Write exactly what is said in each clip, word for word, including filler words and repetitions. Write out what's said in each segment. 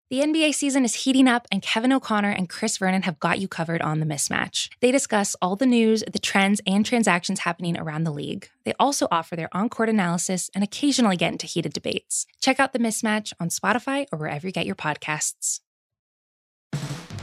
The N B A season is heating up, and Kevin O'Connor and Chris Vernon have got you covered on The Mismatch. They discuss all the news, the trends, and transactions happening around the league. They also offer their on-court analysis and occasionally get into heated debates. Check out The Mismatch on Spotify or wherever you get your podcasts. All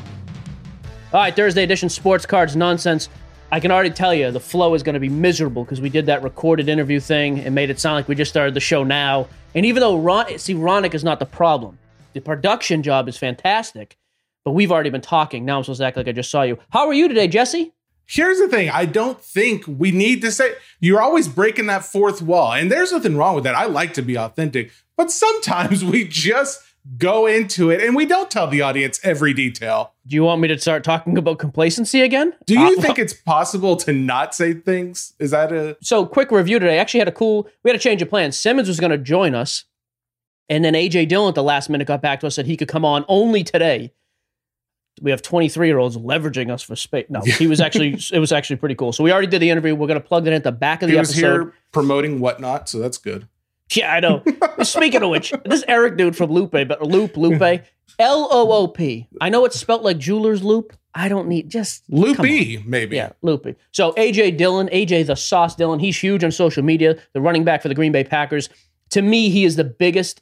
right, Thursday edition Sports Cards Nonsense. I can already tell you the flow is going to be miserable because we did that recorded interview thing and made it sound like we just started the show now. And even though, Ron, see, Ronick is not the problem. The production job is fantastic, but we've already been talking. Now I'm supposed to act like I just saw you. How are you today, Jesse? Here's the thing. I don't think we need to say, you're always breaking that fourth wall. And there's nothing wrong with that. I like to be authentic, but sometimes we just go into it and we don't tell the audience every detail. Do you want me to start talking about complacency again? Do you uh, think it's possible to not say things? Is that a... So quick review today. Actually had a cool, we had a change of plans. Simmons was going to join us. And then A J Dillon at the last minute got back to us, said he could come on only today. We have twenty-three-year-olds leveraging us for space. No, he was actually, it was actually pretty cool. So we already did the interview. We're going to plug that in at the back of the he was episode. Here promoting Whatnot, so that's good. Yeah, I know. Speaking of which, this Eric dude from Lupe, but Loop, Lupe, L O O P. I know it's spelled like Jeweler's Loop. I don't need, just Loopy, maybe. Yeah, Loopy. So A J Dillon, A J the Sauce Dillon, he's huge on social media, the running back for the Green Bay Packers. To me, he is the biggest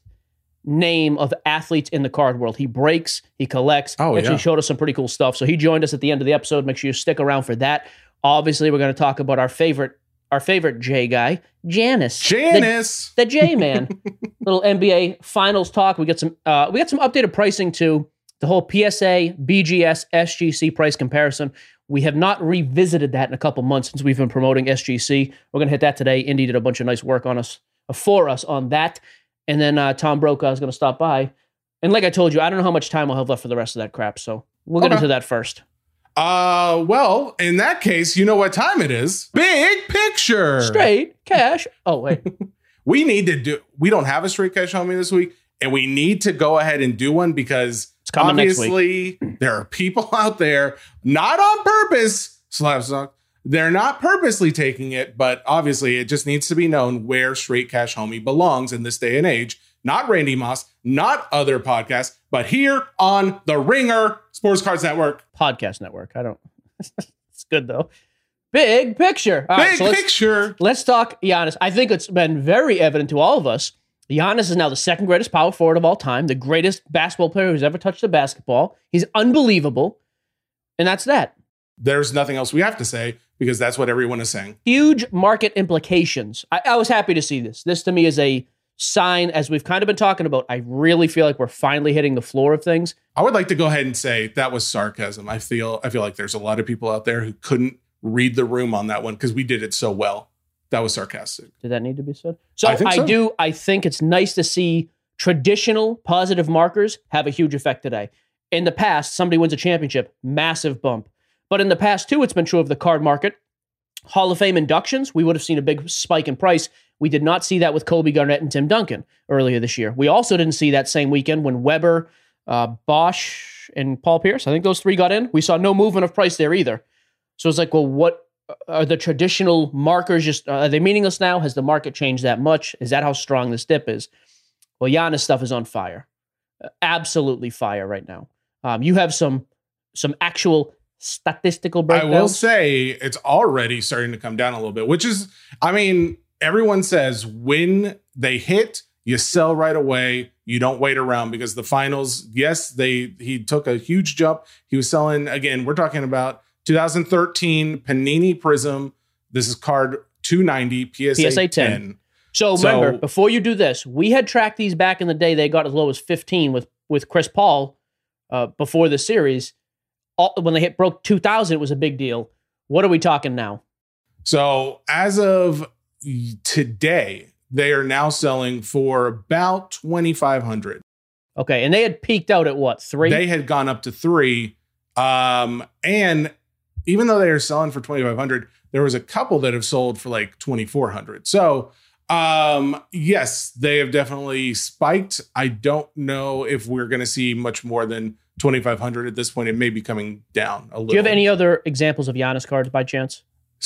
name of athletes in the card world. He breaks, he collects. Oh, Actually yeah. showed us some pretty cool stuff. So he joined us at the end of the episode. Make sure you stick around for that. Obviously, we're going to talk about our favorite, our favorite J guy, Janis. Janis, the, the J man. Little N B A Finals talk. We got some. Uh, we got some updated pricing to the whole P S A, B G S, S G C price comparison. We have not revisited that in a couple months since we've been promoting S G C. We're going to hit that today. Indy did a bunch of nice work on us, uh, for us on that. And then uh, Tom Brokaw is going to stop by. And like I told you, I don't know how much time I'll have left for the rest of that crap. So we'll get Okay. into that first. Uh, well, in that case, you know what time it is. Big picture. Straight cash. Oh, wait. We need to do, we don't have a straight cash homie this week, and we need to go ahead and do one because It's coming next obviously there are people out there, not on purpose, Slapstock. They're not purposely taking it, but obviously it just needs to be known where Straight Cash Homie belongs in this day and age. Not Randy Moss, not other podcasts, but here on the Ringer Sports Cards Network. Podcast network. I don't. It's good, though. Big picture. All Big right, so let's- picture. Let's talk Giannis. I think it's been very evident to all of us. Giannis is now the second greatest power forward of all time, the greatest basketball player who's ever touched a basketball. He's unbelievable. And that's that. There's nothing else we have to say because that's what everyone is saying. Huge market implications. I, I was happy to see this. This to me is a sign, as we've kind of been talking about. I really feel like we're finally hitting the floor of things. I would like to go ahead and say that was sarcasm. I feel I feel like there's a lot of people out there who couldn't read the room on that one because we did it so well. That was sarcastic. Did that need to be said? So I think I so. do. I think it's nice to see traditional positive markers have a huge effect today. In the past, somebody wins a championship, massive bump. But in the past, too, it's been true of the card market. Hall of Fame inductions, we would have seen a big spike in price. We did not see that with Kobe Garnett and Tim Duncan earlier this year. We also didn't see that same weekend when Weber, uh, Bosch, and Paul Pierce, I think those three got in. We saw no movement of price there either. So it's like, well, what are the traditional markers just, are they meaningless now? Has the market changed that much? Is that how strong this dip is? Well, Giannis stuff is on fire. Absolutely fire right now. Um, you have some some actual statistical breakdowns. I will say it's already starting to come down a little bit, which is, I mean, everyone says when they hit, you sell right away. You don't wait around because the finals, yes, they he took a huge jump. He was selling, again, we're talking about two thousand thirteen Panini Prism. This is card two ninety, P S A, P S A ten. ten. So So- remember, before you do this, we had tracked these back in the day. They got as low as fifteen with, with Chris Paul uh, before the series. All, when they hit broke two thousand, it was a big deal. What are we talking now? So as of today, they are now selling for about twenty-five hundred. Okay, and they had peaked out at what, three? They had gone up to three. Um, and even though they are selling for twenty-five hundred, there was a couple that have sold for like twenty-four hundred. So um, yes, they have definitely spiked. I don't know if we're going to see much more than twenty-five hundred at this point. It may be coming down a little. Do you have any other examples of Giannis cards by chance?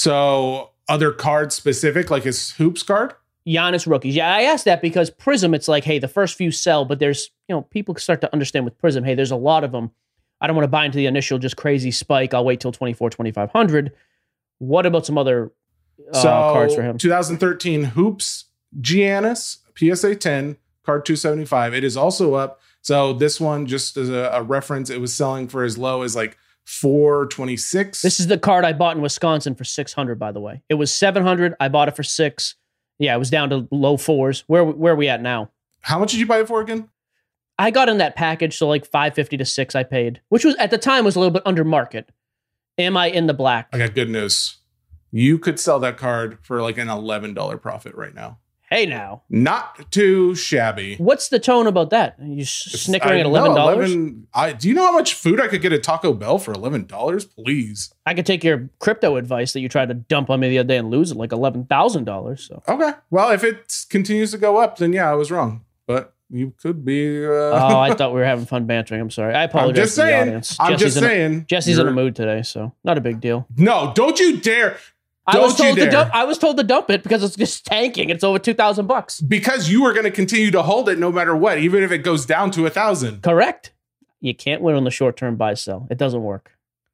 So other cards specific, like his hoops card? Giannis rookies. Yeah, I asked that because Prism, it's like, hey, the first few sell, but there's you know, people start to understand with Prism, hey, there's a lot of them. I don't want to buy into the initial just crazy spike. I'll wait till twenty-four, twenty-five hundred. What about some other uh, so, cards for him? twenty thirteen Hoops Giannis, P S A ten, card two seventy-five. It is also up. So this one, just as a, a reference, it was selling for as low as like four twenty-six. This is the card I bought in Wisconsin for six hundred, by the way. It was seven hundred. I bought it for six. Yeah, it was down to low fours. Where, where are we at now? How much did you buy it for again? I got in that package, so like five fifty to six I paid, which was at the time was a little bit under market. Am I in the black? I got good news. You could sell that card for like an eleven dollars profit right now. Hey now. Not too shabby. What's the tone about that? Are you snickering I at eleven dollars? No, eleven, I, do you know how much food I could get at Taco Bell for eleven dollars? Please. I could take your crypto advice that you tried to dump on me the other day and lose it like eleven thousand dollars. So. Okay. Well, if it continues to go up, then yeah, I was wrong. But you could be. Uh... oh, I thought we were having fun bantering. I'm sorry. I apologize I'm just to the saying, audience. I'm Jesse's just in a, saying. Jesse's in a mood today, so not a big deal. No, don't you dare. I Don't was told you to dare. dump. I was told to dump it because it's just tanking. It's over two thousand bucks. Because you are going to continue to hold it no matter what, even if it goes down to a thousand. Correct. You can't win on the short term buy sell. It doesn't work.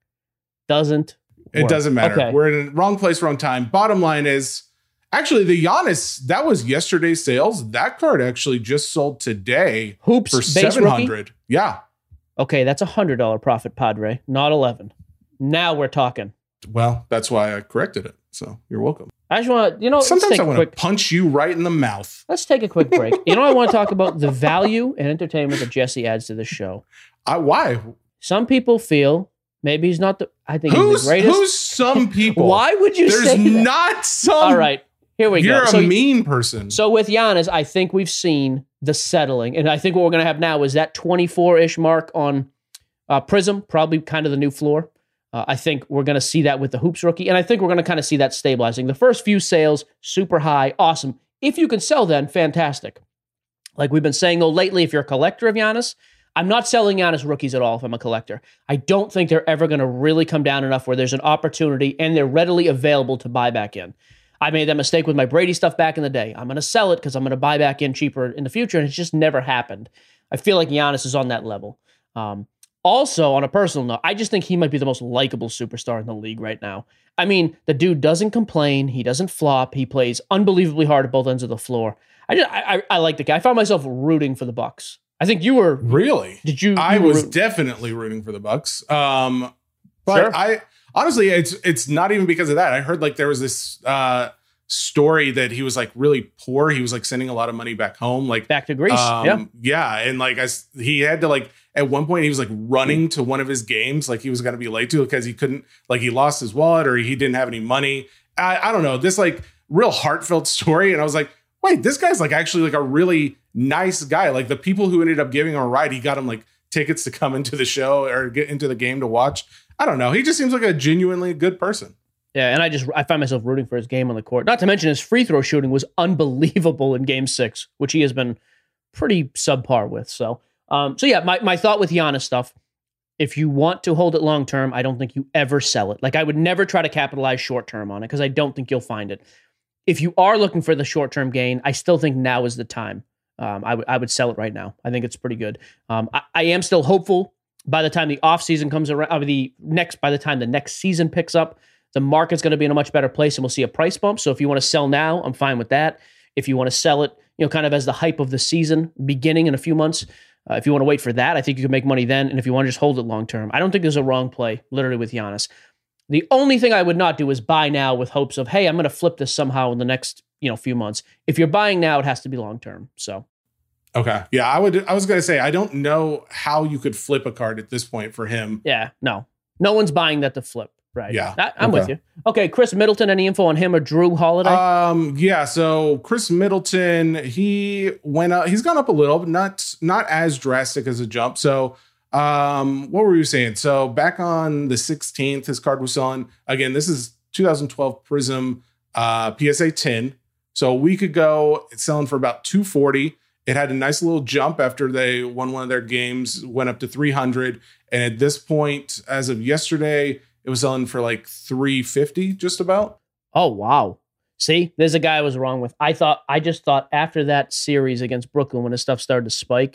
Doesn't. It work. doesn't matter. Okay. We're in the wrong place, wrong time. Bottom line is, actually, the Giannis, that was yesterday's sales. That card actually just sold today Hoops for base seven hundred. rookie? Yeah. Okay, that's a hundred dollar profit, Padre, not eleven. Now we're talking. Well, that's why I corrected it. So you're welcome. I just want to, you know, let's Sometimes take I a want to quick. punch you right in the mouth. Let's take a quick break. You know, I want to talk about the value and entertainment that Jesse adds to this show. I, why? Some people feel maybe he's not the. I think he's Who's, the greatest. who's some people? Why would you There's say that? not some. All right, here we You're go. a So, mean person. so with Giannis, I think we've seen the settling, and I think what we're going to have now is that twenty-four-ish mark on uh, Prism, probably kind of the new floor. Uh, I think we're going to see that with the Hoops rookie, and I think we're going to kind of see that stabilizing. The first few sales, super high, awesome. If you can sell then, fantastic. Like we've been saying, though, lately, if you're a collector of Giannis, I'm not selling Giannis rookies at all if I'm a collector. I don't think they're ever going to really come down enough where there's an opportunity and they're readily available to buy back in. I made that mistake with my Brady stuff back in the day. I'm going to sell it because I'm going to buy back in cheaper in the future, and it's just never happened. I feel like Giannis is on that level. Um, Also, on a personal note, I just think he might be the most likable superstar in the league right now. I mean, the dude doesn't complain. He doesn't flop. He plays unbelievably hard at both ends of the floor. I just, I, I, I like the guy. I found myself rooting for the Bucks. I think you were. Really? Did you? I you were was root- definitely rooting for the Bucks. Um, but Sure. I honestly, it's it's not even because of that. I heard like there was this uh, story that he was like really poor. He was like sending a lot of money back home, like back to Greece. Um, yeah. yeah, and like I, s- he had to like at one point he was like running to one of his games, like he was going to be late to because he couldn't, like he lost his wallet or he didn't have any money. I, I don't know, this like real heartfelt story, and I was like, wait, this guy's like actually like a really nice guy. Like the people who ended up giving him a ride, he got him like tickets to come into the show or get into the game to watch. I don't know, he just seems like a genuinely good person. Yeah, and I just I find myself rooting for his game on the court. Not to mention his free throw shooting was unbelievable in Game Six, which he has been pretty subpar with. So, um, so yeah, my my thought with Giannis stuff. If you want to hold it long term, I don't think you ever sell it. Like I would never try to capitalize short term on it because I don't think you'll find it. If you are looking for the short term gain, I still think now is the time. Um, I would I would sell it right now. I think it's pretty good. Um, I, I am still hopeful. By the time the off season comes around, uh, the next by the time the next season picks up, the market's going to be in a much better place and we'll see a price bump. So if you want to sell now, I'm fine with that. If you want to sell it, you know, kind of as the hype of the season beginning in a few months, uh, if you want to wait for that, I think you can make money then. And if you want to just hold it long term, I don't think there's a wrong play, literally, with Giannis. The only thing I would not do is buy now with hopes of, hey, I'm going to flip this somehow in the next, you know, few months. If you're buying now, it has to be long term. So. Okay. Yeah, I would. I was going to say, I don't know how you could flip a card at this point for him. Yeah, no. No one's buying that to flip. Right. Yeah. I, I'm okay. with you. Okay, Chris Middleton, any info on him or Drew Holiday? Um, yeah, so Chris Middleton, he went up, he's gone up a little, but not not as drastic as a jump. So um, what were you saying? So back on the sixteenth, his card was selling. Again, this is two thousand twelve Prism uh P S A ten. So a week ago, it's selling for about two forty. It had a nice little jump after they won one of their games, went up to three hundred. And at this point, as of yesterday, it was selling for like three fifty, just about. Oh, wow. See, there's a guy I was wrong with. I thought, I just thought after that series against Brooklyn, when his stuff started to spike,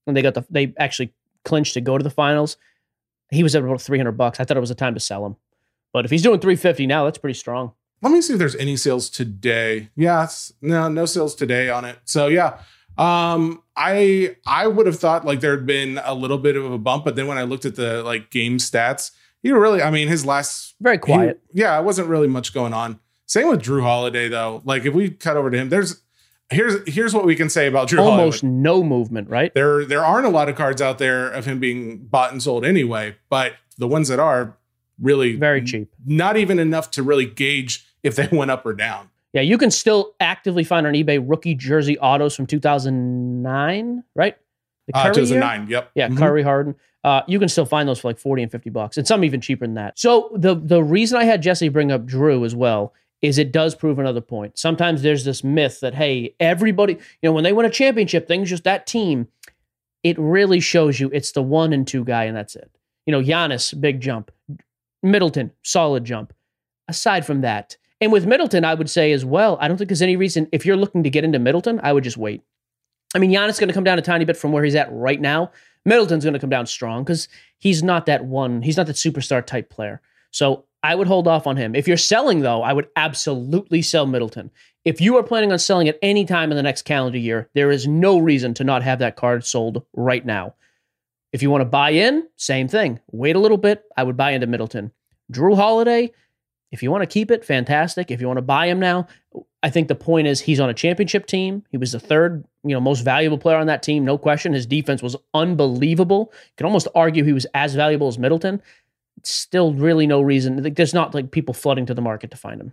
when they got the they actually clinched to go to the finals. He was at about three hundred bucks. I thought it was a time to sell him. But if he's doing three fifty now, that's pretty strong. Let me see if there's any sales today. Yeah, it's, no, no sales today on it. So yeah, um, I I would have thought like there had been a little bit of a bump, but then when I looked at the like game stats, he really, I mean, his last very quiet. He, yeah, it wasn't really much going on. Same with Drew Holiday though. Like if we cut over to him, there's here's here's what we can say about Drew Holiday. Almost no movement, right? There there aren't a lot of cards out there of him being bought and sold anyway, but the ones that are really very cheap. Not even enough to really gauge if they went up or down. Yeah, you can still actively find on eBay rookie jersey autos from two thousand nine, right? The Curry uh, two thousand nine, year? Yep. Yeah, mm-hmm. Curry, Harden. Uh, you can still find those for like forty and fifty bucks, and some even cheaper than that. So the the reason I had Jesse bring up Drew as well is it does prove another point. Sometimes there's this myth that, hey, everybody, you know, when they win a championship, things just that team, it really shows you it's the one and two guy, and that's it. You know, Giannis, big jump. Middleton, solid jump. Aside from that, and with Middleton, I would say as well, I don't think there's any reason, if you're looking to get into Middleton, I would just wait. I mean, Giannis is going to come down a tiny bit from where he's at right now. Middleton's going to come down strong because he's not that one, he's not that superstar type player. So I would hold off on him. If you're selling, though, I would absolutely sell Middleton. If you are planning on selling at any time in the next calendar year, there is no reason to not have that card sold right now. If you want to buy in, same thing. Wait a little bit. I would buy into Middleton. Drew Holiday, if you want to keep it, fantastic. If you want to buy him now, I think the point is he's on a championship team. He was the third, you know, most valuable player on that team, no question. His defense was unbelievable. You can almost argue he was as valuable as Middleton. Still really no reason. There's not like people flooding to the market to find him.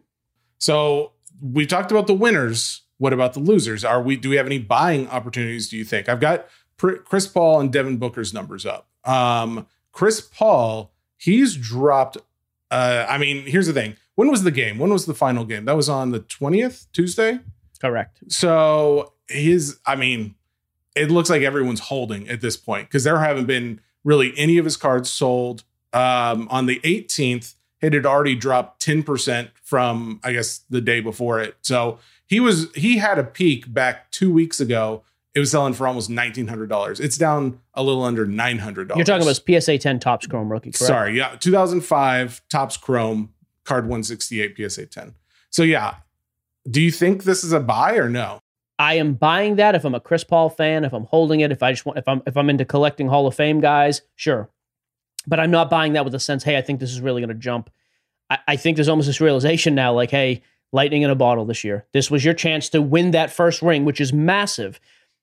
So we talked about the winners. What about the losers? Are we? Do we have any buying opportunities, do you think? I've got Chris Paul and Devin Booker's numbers up. Um, Chris Paul, he's dropped. Uh, I mean, here's the thing. When was the game? When was the final game? That was on the twentieth, Tuesday? Correct. So his, I mean, it looks like everyone's holding at this point because there haven't been really any of his cards sold. Um, on the eighteenth, it had already dropped ten percent from, I guess, the day before it. So he was, he had a peak back two weeks ago. It was selling for almost nineteen hundred dollars. It's down a little under nine hundred dollars. You're talking about P S A ten Topps Chrome rookie, correct? Sorry, yeah. two thousand five Topps Chrome, card one sixty-eight, P S A ten. So yeah, do you think this is a buy or no? I am buying that if I'm a Chris Paul fan, if I'm holding it, if I just want, if I'm if I'm into collecting Hall of Fame guys, sure. But I'm not buying that with a sense, hey, I think this is really going to jump. I, I think there's almost this realization now, like, hey, lightning in a bottle this year. This was your chance to win that first ring, which is massive.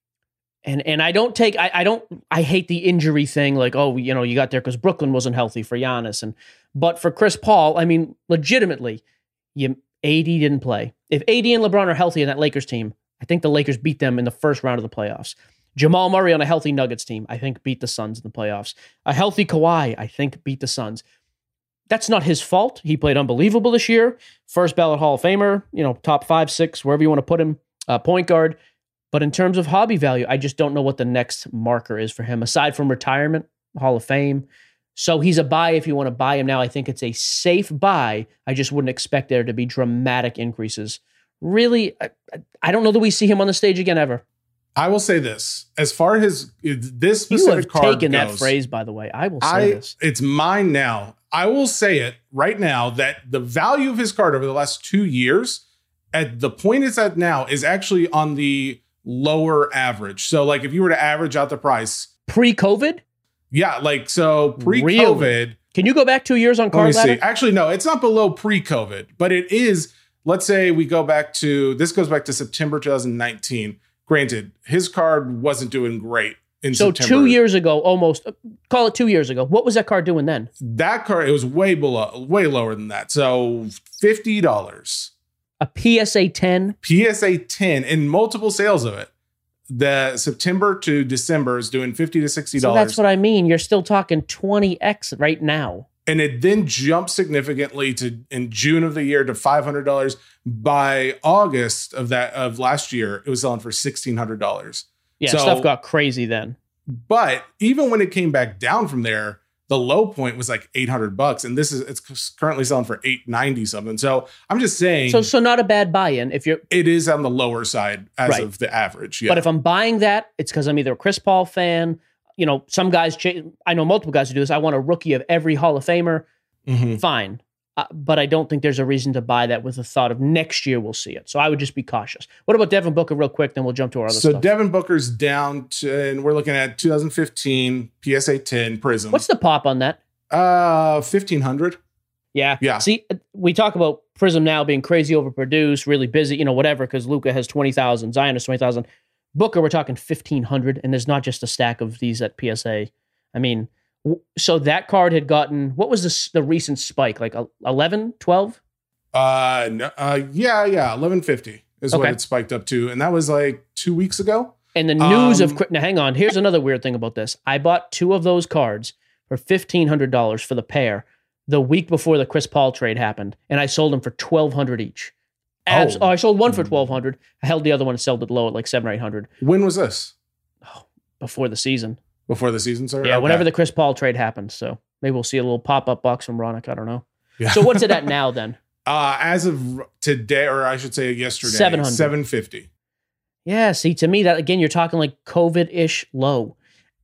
And and I don't take, I, I don't, I hate the injury thing, like, oh, you know, you got there because Brooklyn wasn't healthy for Giannis. And but for Chris Paul, I mean, legitimately, you, A D didn't play. If A D and LeBron are healthy in that Lakers team, I think the Lakers beat them in the first round of the playoffs. Jamal Murray on a healthy Nuggets team, I think beat the Suns in the playoffs. A healthy Kawhi, I think beat the Suns. That's not his fault. He played unbelievable this year. First ballot Hall of Famer, you know, top five, six, wherever you want to put him, uh, point guard. But in terms of hobby value, I just don't know what the next marker is for him, aside from retirement, Hall of Fame. So he's a buy if you want to buy him now. I think it's a safe buy. I just wouldn't expect there to be dramatic increases. Really, I, I don't know that we see him on the stage again ever. I will say this. As far as this specific you have card taken goes, that phrase, by the way. I will say I, this. It's mine now. I will say it right now that the value of his card over the last two years, at the point it's at now, is actually on the lower average. So like if you were to average out the price. Pre-COVID? Yeah, like so pre-COVID. Really? Can you go back two years on card ladder? See. Actually, no, it's not below pre-COVID, but it is. Let's say we go back to, this goes back to September twenty nineteen. Granted, his card wasn't doing great in so September. So two years ago, almost, call it two years ago. What was that card doing then? That card, it was way below, way lower than that. So fifty dollars. A P S A ten? P S A ten and multiple sales of it. The September to December is doing fifty to sixty dollars. So that's what I mean. You're still talking twenty X right now. And it then jumped significantly to in June of the year to five hundred dollars. By August of that of last year, it was selling for sixteen hundred dollars. Yeah, so, stuff got crazy then. But even when it came back down from there, the low point was like eight hundred bucks. And this is, it's currently selling for eight ninety something. So I'm just saying. So, so not a bad buy-in if you're. It is on the lower side as Right. of the average. Yeah. But if I'm buying that, it's because I'm either a Chris Paul fan. You know, some guys, ch- I know multiple guys who do this. I want a rookie of every Hall of Famer. Mhm. Fine. Uh, but I don't think there's a reason to buy that with the thought of next year we'll see it. So I would just be cautious. What about Devin Booker real quick? Then we'll jump to our other So stuff. Devin Booker's down to, and we're looking at two thousand fifteen P S A ten Prism. What's the pop on that? uh fifteen hundred? Yeah. Yeah. See, uh, we talk about Prism now being crazy overproduced, really busy, you know, whatever, because Luka has twenty thousand, Zion has twenty thousand. Booker, we're talking fifteen hundred, and there's not just a stack of these at P S A. I mean, w- so that card had gotten, what was this, the recent spike? Like eleven, twelve? Uh, no, uh yeah, yeah, eleven fifty is what Okay. it spiked up to, and that was like two weeks ago. And the news Um, of, Chri- now hang on, here's another weird thing about this. I bought two of those cards for fifteen hundred dollars for the pair the week before the Chris Paul trade happened, and I sold them for twelve hundred dollars each. Abs- Oh. oh. I sold one for twelve hundred dollars. I held the other one and sold it low at like seven or eight hundred When was this? before the season. Before the season started? Yeah, Okay. whenever the Chris Paul trade happened. So maybe we'll see a little pop-up box from Ronick. I don't know. Yeah. So what's it at now then? Uh, as of today, or I should say yesterday, seven hundred. seven fifty. Yeah, see, to me, that again, you're talking like COVID-ish low.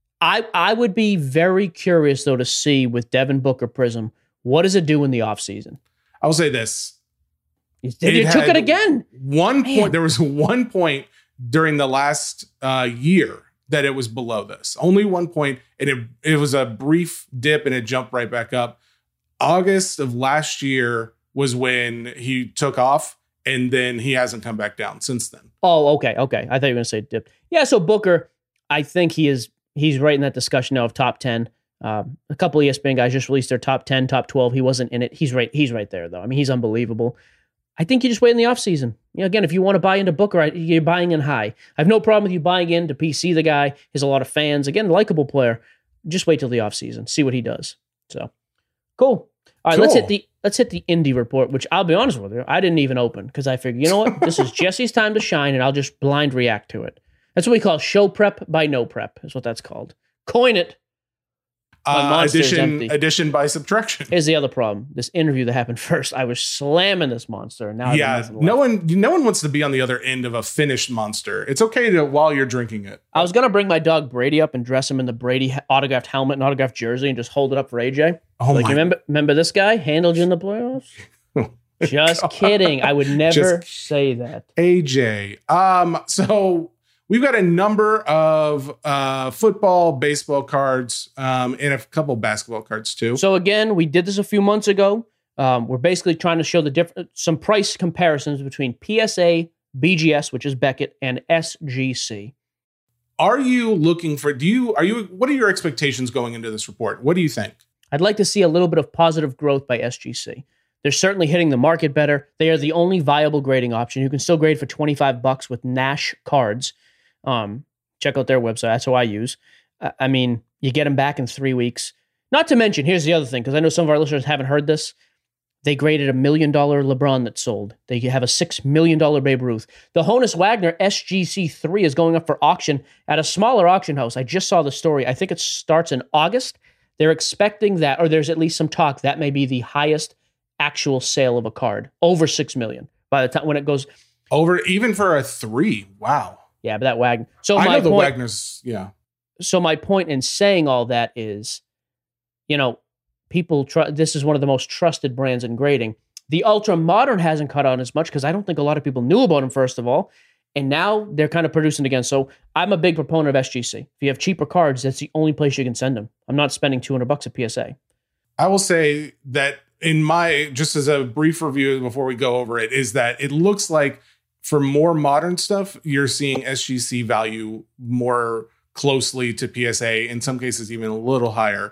I I would be very curious, though, to see with Devin Booker Prism, what does it do in the offseason? I will say this. You It took had it again. One Man. point, there was one point during the last uh, year that it was below this. Only one point, and it it was a brief dip, and it jumped right back up. August of last year was when he took off, and then he hasn't come back down since then. Oh, okay, okay. I thought you were going to say dip. Yeah, so Booker, I think he is, he's right in that discussion now of top ten. Um, a couple of E S P N guys just released their top ten, top twelve. He wasn't in it. He's right, he's right there, though. I mean, he's unbelievable. I think you just wait in the offseason. You know, again, if you want to buy into Booker, I- you're buying in high. I have no problem with you buying into P C, the guy. He has a lot of fans. Again, likable player. Just wait till the offseason. See what he does. So, cool. All right, let's Cool. hit the let's hit the indie report, which I'll be honest with you, I didn't even open because I figured, you know what? This is Jesse's time to shine, and I'll just blind react to it. That's what we call show prep by no prep, is what that's called. Coin it. My Uh, monster is addition, empty. addition by subtraction. Here's the other problem. This interview that happened first, I was slamming this monster, and now I've got Yeah, nothing no left. one, no one wants to be on the other end of a finished monster. It's okay to while you're drinking it. I was gonna bring my dog Brady up and dress him in the Brady autographed helmet and autographed jersey and just hold it up for A J. Oh like, my! you remember, remember this guy handled you in the playoffs? Just God. kidding. I would never Just- say that. A J. Um, so we've got a number of uh, football, baseball cards, um, and a couple basketball cards too. So again, we did this a few months ago. Um, we're basically trying to show the different some price comparisons between P S A, B G S, which is Beckett, and S G C. Are you looking for? Do you? Are you? What are your expectations going into this report? What do you think? I'd like to see a little bit of positive growth by S G C. They're certainly hitting the market better. They are the only viable grading option. You can still grade for twenty-five bucks with Nash cards. Um, check out their website. That's who I use. I I mean, you get them back in three weeks. Not to mention, here's the other thing, because I know some of our listeners haven't heard this. They graded a million dollar LeBron that sold. They have a six million dollar Babe Ruth. The Honus Wagner S G C three is going up for auction at a smaller auction house. I just saw the story. I think it starts in August. They're expecting that, or there's at least some talk that may be the highest actual sale of a card, over six million by the time when it goes Over even for a three. Wow. Yeah, but that Wagner. So I my know the point, Wagner's. Yeah. so my point in saying all that is, you know, people tr- this is one of the most trusted brands in grading. The Ultra Modern hasn't caught on as much because I don't think a lot of people knew about them, first of all. And now they're kind of producing again. So I'm a big proponent of S G C. If you have cheaper cards, that's the only place you can send them. I'm not spending two hundred bucks at P S A. I will say that in my, just as a brief review before we go over it, is that it looks like for more modern stuff, you're seeing S G C value more closely to P S A, in some cases even a little higher.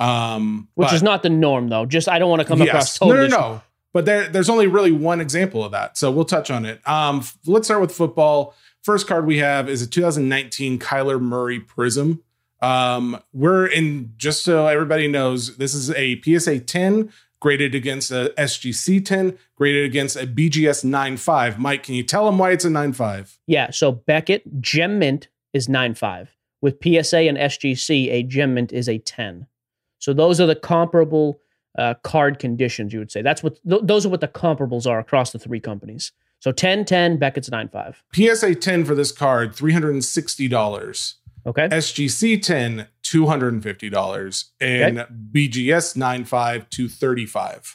Um, Which but- is not the norm, though. Just I don't want to come Yes. across No, totally. no, no. But there, there's only really one example of that. So we'll touch on it. Um, f- let's start with football. First card we have is a two thousand nineteen Kyler Murray Prism. Um, we're in, just so everybody knows, this is a P S A ten graded against a S G C ten, graded against a B G S nine five. Mike, can you tell them why it's a nine five? Yeah, so Beckett Gem Mint is nine five. With P S A and S G C, a Gem Mint is a ten. So those are the comparable uh, card conditions, you would say. That's what th- those are what the comparables are across the three companies. So ten ten, Beckett's nine five. P S A ten for this card, three hundred sixty dollars. Okay. S G C ten, two hundred fifty dollars. And okay. B G S nine five, two hundred thirty-five dollars.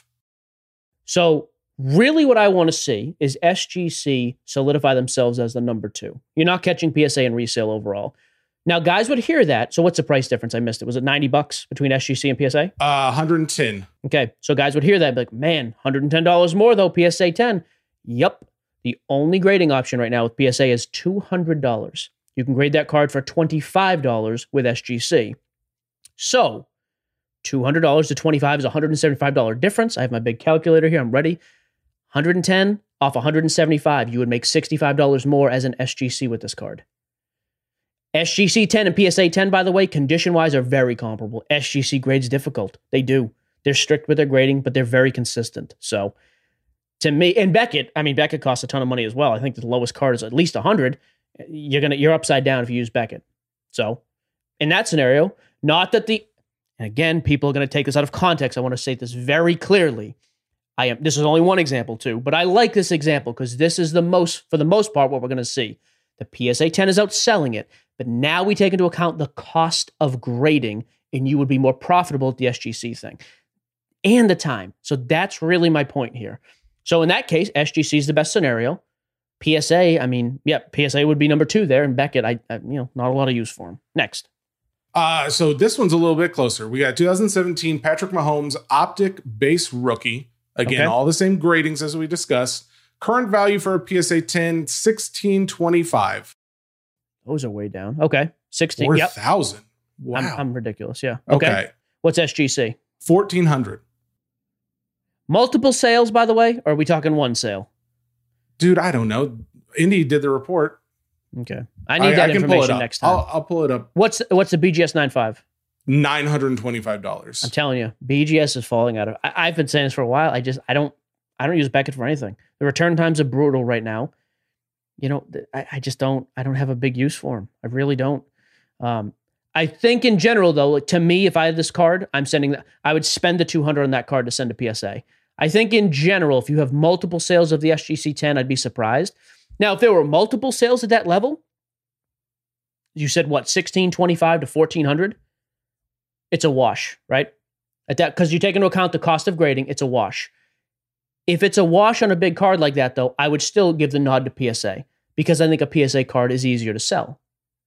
So really what I want to see is S G C solidify themselves as the number two. You're not catching P S A and resale overall. Now, guys would hear that. So what's the price difference? I missed it. Was it ninety bucks between S G C and P S A? Uh, one hundred ten. Okay. So guys would hear that and be like, man, one hundred ten dollars more though, P S A ten. Yep. The only grading option right now with P S A is two hundred dollars. You can grade that card for twenty-five dollars with S G C. So two hundred dollars to twenty-five dollars is a one hundred seventy-five dollars difference. I have my big calculator here. I'm ready. one hundred ten off one hundred seventy-five. You would make sixty-five dollars more as an S G C with this card. S G C ten and P S A ten, by the way, condition-wise are very comparable. S G C grades difficult. They do. They're strict with their grading, but they're very consistent. So to me, and Beckett, I mean, Beckett costs a ton of money as well. I think the lowest card is at least one hundred. You're gonna you're upside down if you use Beckett. So in that scenario, not that the, and again, people are going to take this out of context. I want to say this very clearly. I am. This is only one example too, but I like this example because this is the most, for the most part, what we're going to see. The P S A ten is outselling it, but now we take into account the cost of grading, and you would be more profitable at the S G C thing and the time. So that's really my point here. So in that case, S G C is the best scenario. P S A, I mean, yeah, P S A would be number two there, and Beckett, I, I you know, not a lot of use for him. Next. Uh, so this one's a little bit closer. We got two thousand seventeen Patrick Mahomes Optic Base Rookie. Again, okay. All the same gradings as we discussed. Current value for a P S A ten, sixteen twenty-five. Those are way down. Okay. sixteen. four thousand. Yep. Wow. I'm, I'm ridiculous. Yeah. Okay. okay. What's S G C? fourteen hundred. Multiple sales, by the way? Or are we talking one sale? Dude, I don't know. Indy did the report. Okay. I need I, that I information next time. I'll, I'll pull it up. What's what's the B G S nine five? nine hundred twenty-five dollars. I'm telling you, B G S is falling out of. I, I've been saying this for a while. I just I don't I don't use Beckett for anything. The return times are brutal right now. You know, I, I just don't I don't have a big use for them. I really don't. Um, I think in general though, like, to me, if I had this card, I'm sending that. I would spend the two hundred on that card to send to P S A. I think in general, if you have multiple sales of the S G C ten, I'd be surprised. Now, if there were multiple sales at that level, you said what, sixteen twenty-five to fourteen hundred? It's a wash, right? At that, because you take into account the cost of grading, it's a wash. If it's a wash on a big card like that, though, I would still give the nod to P S A because I think a P S A card is easier to sell.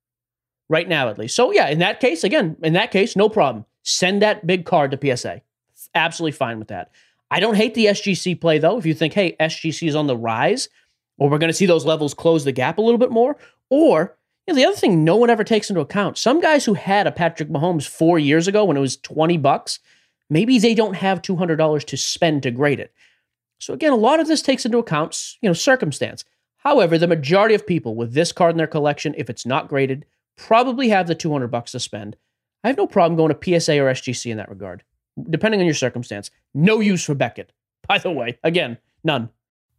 Right now, at least. So yeah, in that case, again, in that case, no problem. Send that big card to P S A. Absolutely fine with that. I don't hate the S G C play, though. If you think, hey, S G C is on the rise, or we're going to see those levels close the gap a little bit more, or you know, the other thing no one ever takes into account, some guys who had a Patrick Mahomes four years ago when it was twenty bucks, maybe they don't have two hundred dollars to spend to grade it. So again, a lot of this takes into account, you know, circumstance. However, the majority of people with this card in their collection, if it's not graded, probably have the two hundred bucks to spend. I have no problem going to P S A or S G C in that regard, depending on your circumstance. No use for Beckett, by the way. Again, none.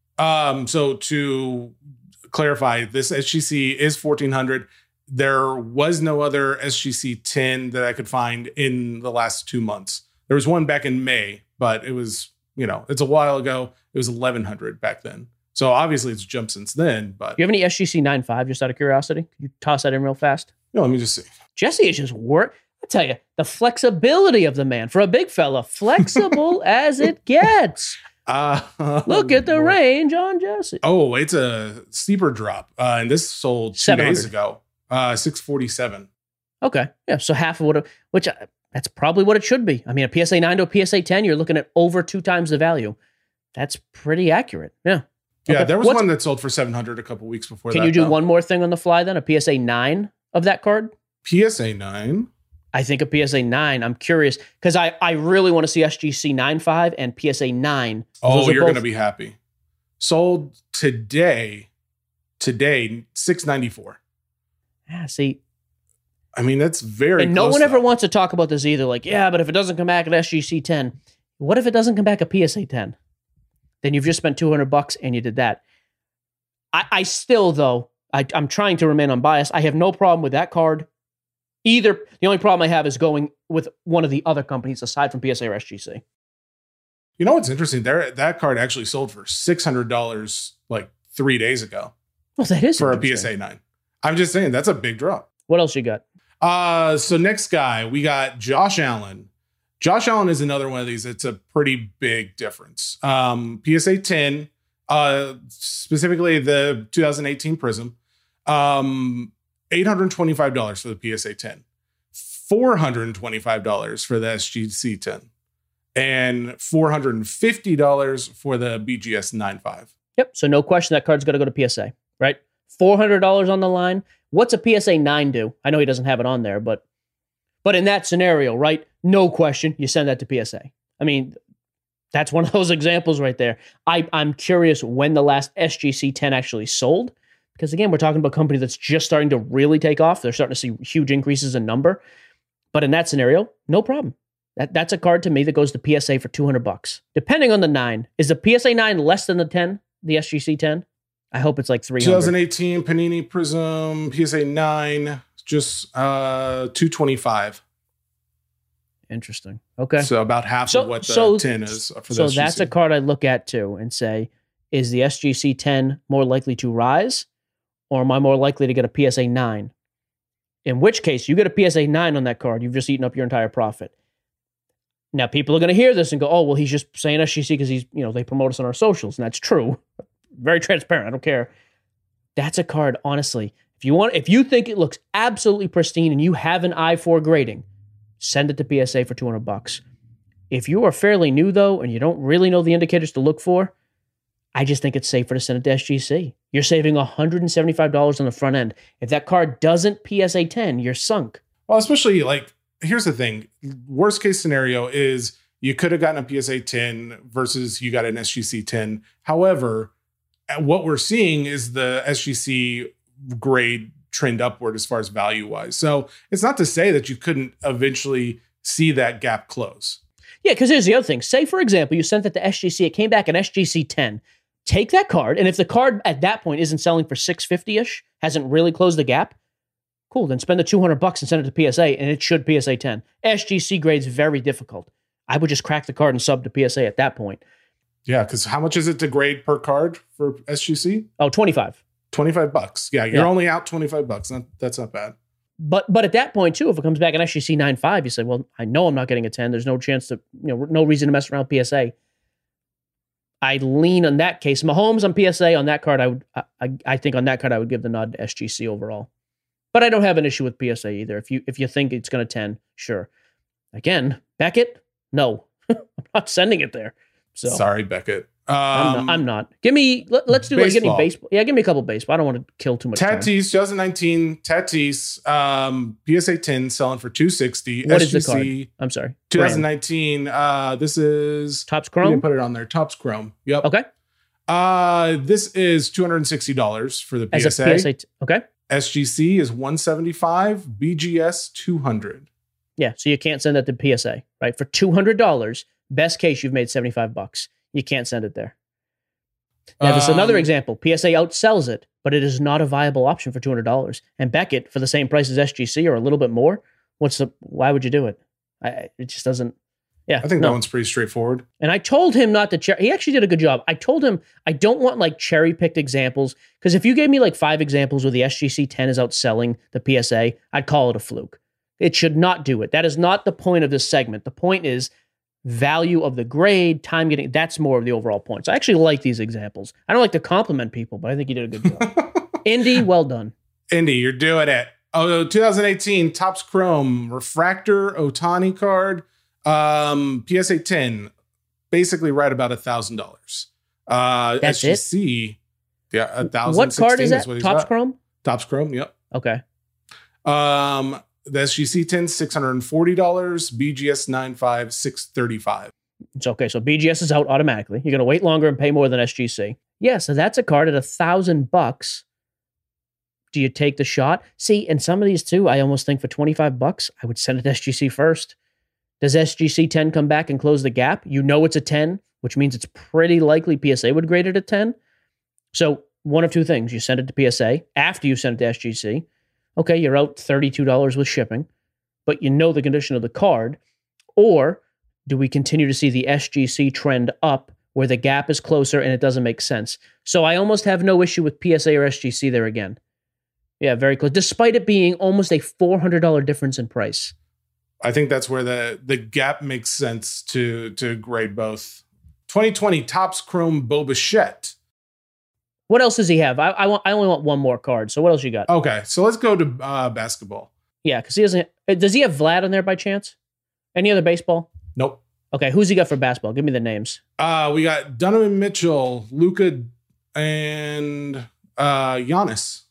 Um, so to clarify, this S G C is fourteen hundred. There was no other S G C ten that I could find in the last two months. There was one back in May, but it was, you know, it's a while ago. It was eleven hundred back then. So obviously it's jumped since then. But you have any S G C nine five, just out of curiosity? Can you toss that in real fast? No, let me just see. Jesse is just work. I tell you, the flexibility of the man for a big fella, flexible as it gets. Uh, Look at the boy. range on Jesse. Oh, it's a steeper drop. Uh, and this sold two days ago. Uh, six forty-seven. Okay. Yeah. So half of what, it, which uh, that's probably what it should be. I mean, a P S A nine to a P S A ten, you're looking at over two times the value. That's pretty accurate. Yeah. Yeah. Okay. There was What's, one that sold for seven hundred a couple weeks before can that. Can you do though. one more thing on the fly then? A P S A nine of that card? P S A nine? I think a P S A nine. I'm curious because I, I really want to see S G C nine five and P S A nine. Oh, you're going to be happy. Sold today, today, six ninety-four. Yeah, see. I mean, that's very And close, no one though. ever wants to talk about this either. Like, yeah, but if it doesn't come back at S G C ten, what if it doesn't come back at P S A ten? Then you've just spent two hundred bucks and you did that. I, I still, though, I, I'm trying to remain unbiased. I have no problem with that card Either, the only problem I have is going with one of the other companies aside from P S A or S G C. You know what's interesting? There, that card actually sold for six hundred dollars like three days ago. Well, that is for a P S A nine. I'm just saying that's a big drop. What else you got? Uh, so next guy, we got Josh Allen. Josh Allen is another one of these. It's a pretty big difference. Um, P S A ten, uh, specifically the two thousand eighteen Prism, um, eight hundred twenty-five dollars for the P S A ten, four hundred twenty-five dollars for the S G C ten, and four hundred fifty dollars for the B G S ninety-five. Yep. So no question that card's got to go to P S A, right? four hundred dollars on the line. What's a P S A nine do? I know he doesn't have it on there, but but in that scenario, right? No question, you send that to P S A. I mean, that's one of those examples right there. I, I'm curious when the last S G C ten actually sold, because again, we're talking about a company that's just starting to really take off. They're starting to see huge increases in number. But in that scenario, no problem. That That's a card to me that goes to P S A for two hundred bucks. Depending on the nine. Is the P S A nine less than the ten, the S G C ten? I hope it's like three hundred. twenty eighteen Panini Prism P S A nine, just uh, two hundred twenty-five dollars. Interesting. Okay. So about half so, of what the so, ten is for the So S G C. that's a card I look at too and say, is the S G C ten more likely to rise, or am I more likely to get a P S A nine? In which case, you get a P S A nine on that card, you've just eaten up your entire profit. Now, people are going to hear this and go, oh, well, he's just saying S G C because he's, you know, they promote us on our socials, and that's true. Very transparent. I don't care. That's a card, honestly. If you want, if you think it looks absolutely pristine and you have an eye for grading, send it to P S A for two hundred bucks. If you are fairly new, though, and you don't really know the indicators to look for, I just think it's safer to send it to S G C. You're saving one hundred seventy-five dollars on the front end. If that card doesn't P S A ten, you're sunk. Well, especially, like, here's the thing. Worst case scenario is you could have gotten a P S A ten versus you got an S G C ten. However, what we're seeing is the S G C grade trend upward as far as value wise. So it's not to say that you couldn't eventually see that gap close. Yeah, because here's the other thing. Say, for example, you sent it to S G C. It came back an S G C ten. Take that card, and if the card at that point isn't selling for six hundred fifty dollars-ish, hasn't really closed the gap, cool, then spend the two hundred bucks and send it to P S A, and it should P S A ten. S G C grade's very difficult. I would just crack the card and sub to P S A at that point. Yeah, because how much is it to grade per card for S G C? Oh, twenty-five. twenty-five bucks. Yeah, you're Yeah. only out twenty-five bucks. Not, that's not bad. But but at that point, too, if it comes back an S G C nine point five, you say, well, I know I'm not getting a ten. There's no chance to, you know, no reason to mess around with P S A. I lean on that case. Mahomes on P S A on that card, I would, I, I, I think on that card, I would give the nod to S G C overall. But I don't have an issue with P S A either. If you if you think it's going to ten, sure. Again, Beckett, no. I'm not sending it there. So Sorry, Beckett. Um, I'm, not, I'm not. Give me, let, let's do like, give me baseball. baseball. Yeah, give me a couple baseball. I don't want to kill too much time. Tatis, twenty nineteen Tatis, um, P S A ten selling for two hundred sixty What dollars. is the card? I'm sorry. twenty nineteen, uh, this is Topps you Chrome? didn't put it on there. Topps Chrome. Yep. Okay. Uh, this is two hundred sixty dollars for the P As S A. a P S A. T- okay. S G C is one hundred seventy-five, B G S two hundred. Yeah, so you can't send that to P S A, right? For two hundred dollars, best case, you've made seventy-five bucks. You can't send it there. Now, this is another Um, example. P S A outsells it, but it is not a viable option for two hundred dollars. And Beckett, for the same price as S G C or a little bit more, what's the? Why would you do it? I, it just doesn't. Yeah, I think no. that one's pretty straightforward. And I told him not to cherry. He actually did a good job. I told him I don't want like cherry picked examples, because if you gave me like five examples where the S G C ten is outselling the P S A, I'd call it a fluke. It should not do it. That is not the point of this segment. The point is value of the grade, time getting. That's more of the overall point. So I actually like these examples. I don't like to compliment people, but I think you did a good job. Indy, well done. Indy, you're doing it. Oh, twenty eighteen Topps Chrome Refractor Otani card. Um, P S A ten, basically right about a thousand dollars. Uh, That's S G C, yeah, a thousand. What card is that? Topps Chrome? Topps Chrome, yep. Okay. Um, the S G C ten, six hundred and forty dollars. B G S ninety-five, six thirty-five. It's okay. So B G S is out automatically. You're going to wait longer and pay more than S G C. Yeah, so that's a card at a thousand bucks. Do you take the shot? See, and some of these too, I almost think for twenty-five bucks, I would send it to S G C first. Does S G C ten come back and close the gap? You know it's a ten, which means it's pretty likely P S A would grade it at ten. So one of two things. You send it to P S A after you send it to S G C. Okay, you're out thirty-two dollars with shipping, but you know the condition of the card. Or do we continue to see the S G C trend up where the gap is closer and it doesn't make sense? So I almost have no issue with P S A or S G C there again. Yeah, very close, despite it being almost a four hundred dollars difference in price. I think that's where the, the gap makes sense to, to grade both. twenty twenty Topps Chrome Bo Bichette. What else does he have? I, I want. I only want one more card. So what else you got? Okay, so let's go to uh, basketball. Yeah, because he doesn't. Does he have Vlad on there by chance? Any other baseball? Nope. Okay, who's he got for basketball? Give me the names. Uh, we got Donovan Mitchell, Luka, and uh, Giannis.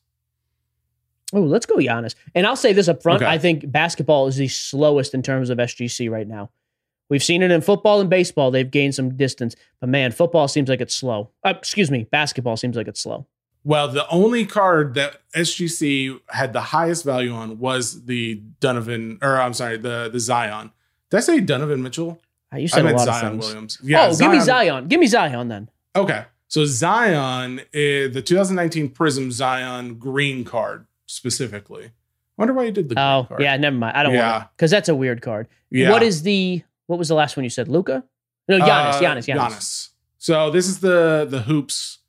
Oh, let's go Giannis. And I'll say this up front. Okay. I think basketball is the slowest in terms of S G C right now. We've seen it in football and baseball. They've gained some distance. But man, football seems like it's slow. Uh, excuse me, basketball seems like it's slow. Well, the only card that S G C had the highest value on was the Donovan, or I'm sorry, the, the Zion. Did I say Donovan Mitchell? Uh, you said I a lot Zion of things. Williams. Yeah, oh, Zion. give me Zion. Give me Zion then. Okay. So Zion, is the two thousand nineteen Prism Zion green card specifically. I wonder why you did the green Oh, card. yeah, never mind. I don't Yeah. want it because that's a weird card. Yeah. What is the, what was the last one you said? Luka? No, Giannis, Uh, Giannis, Giannis. Giannis. So this is the the hoops.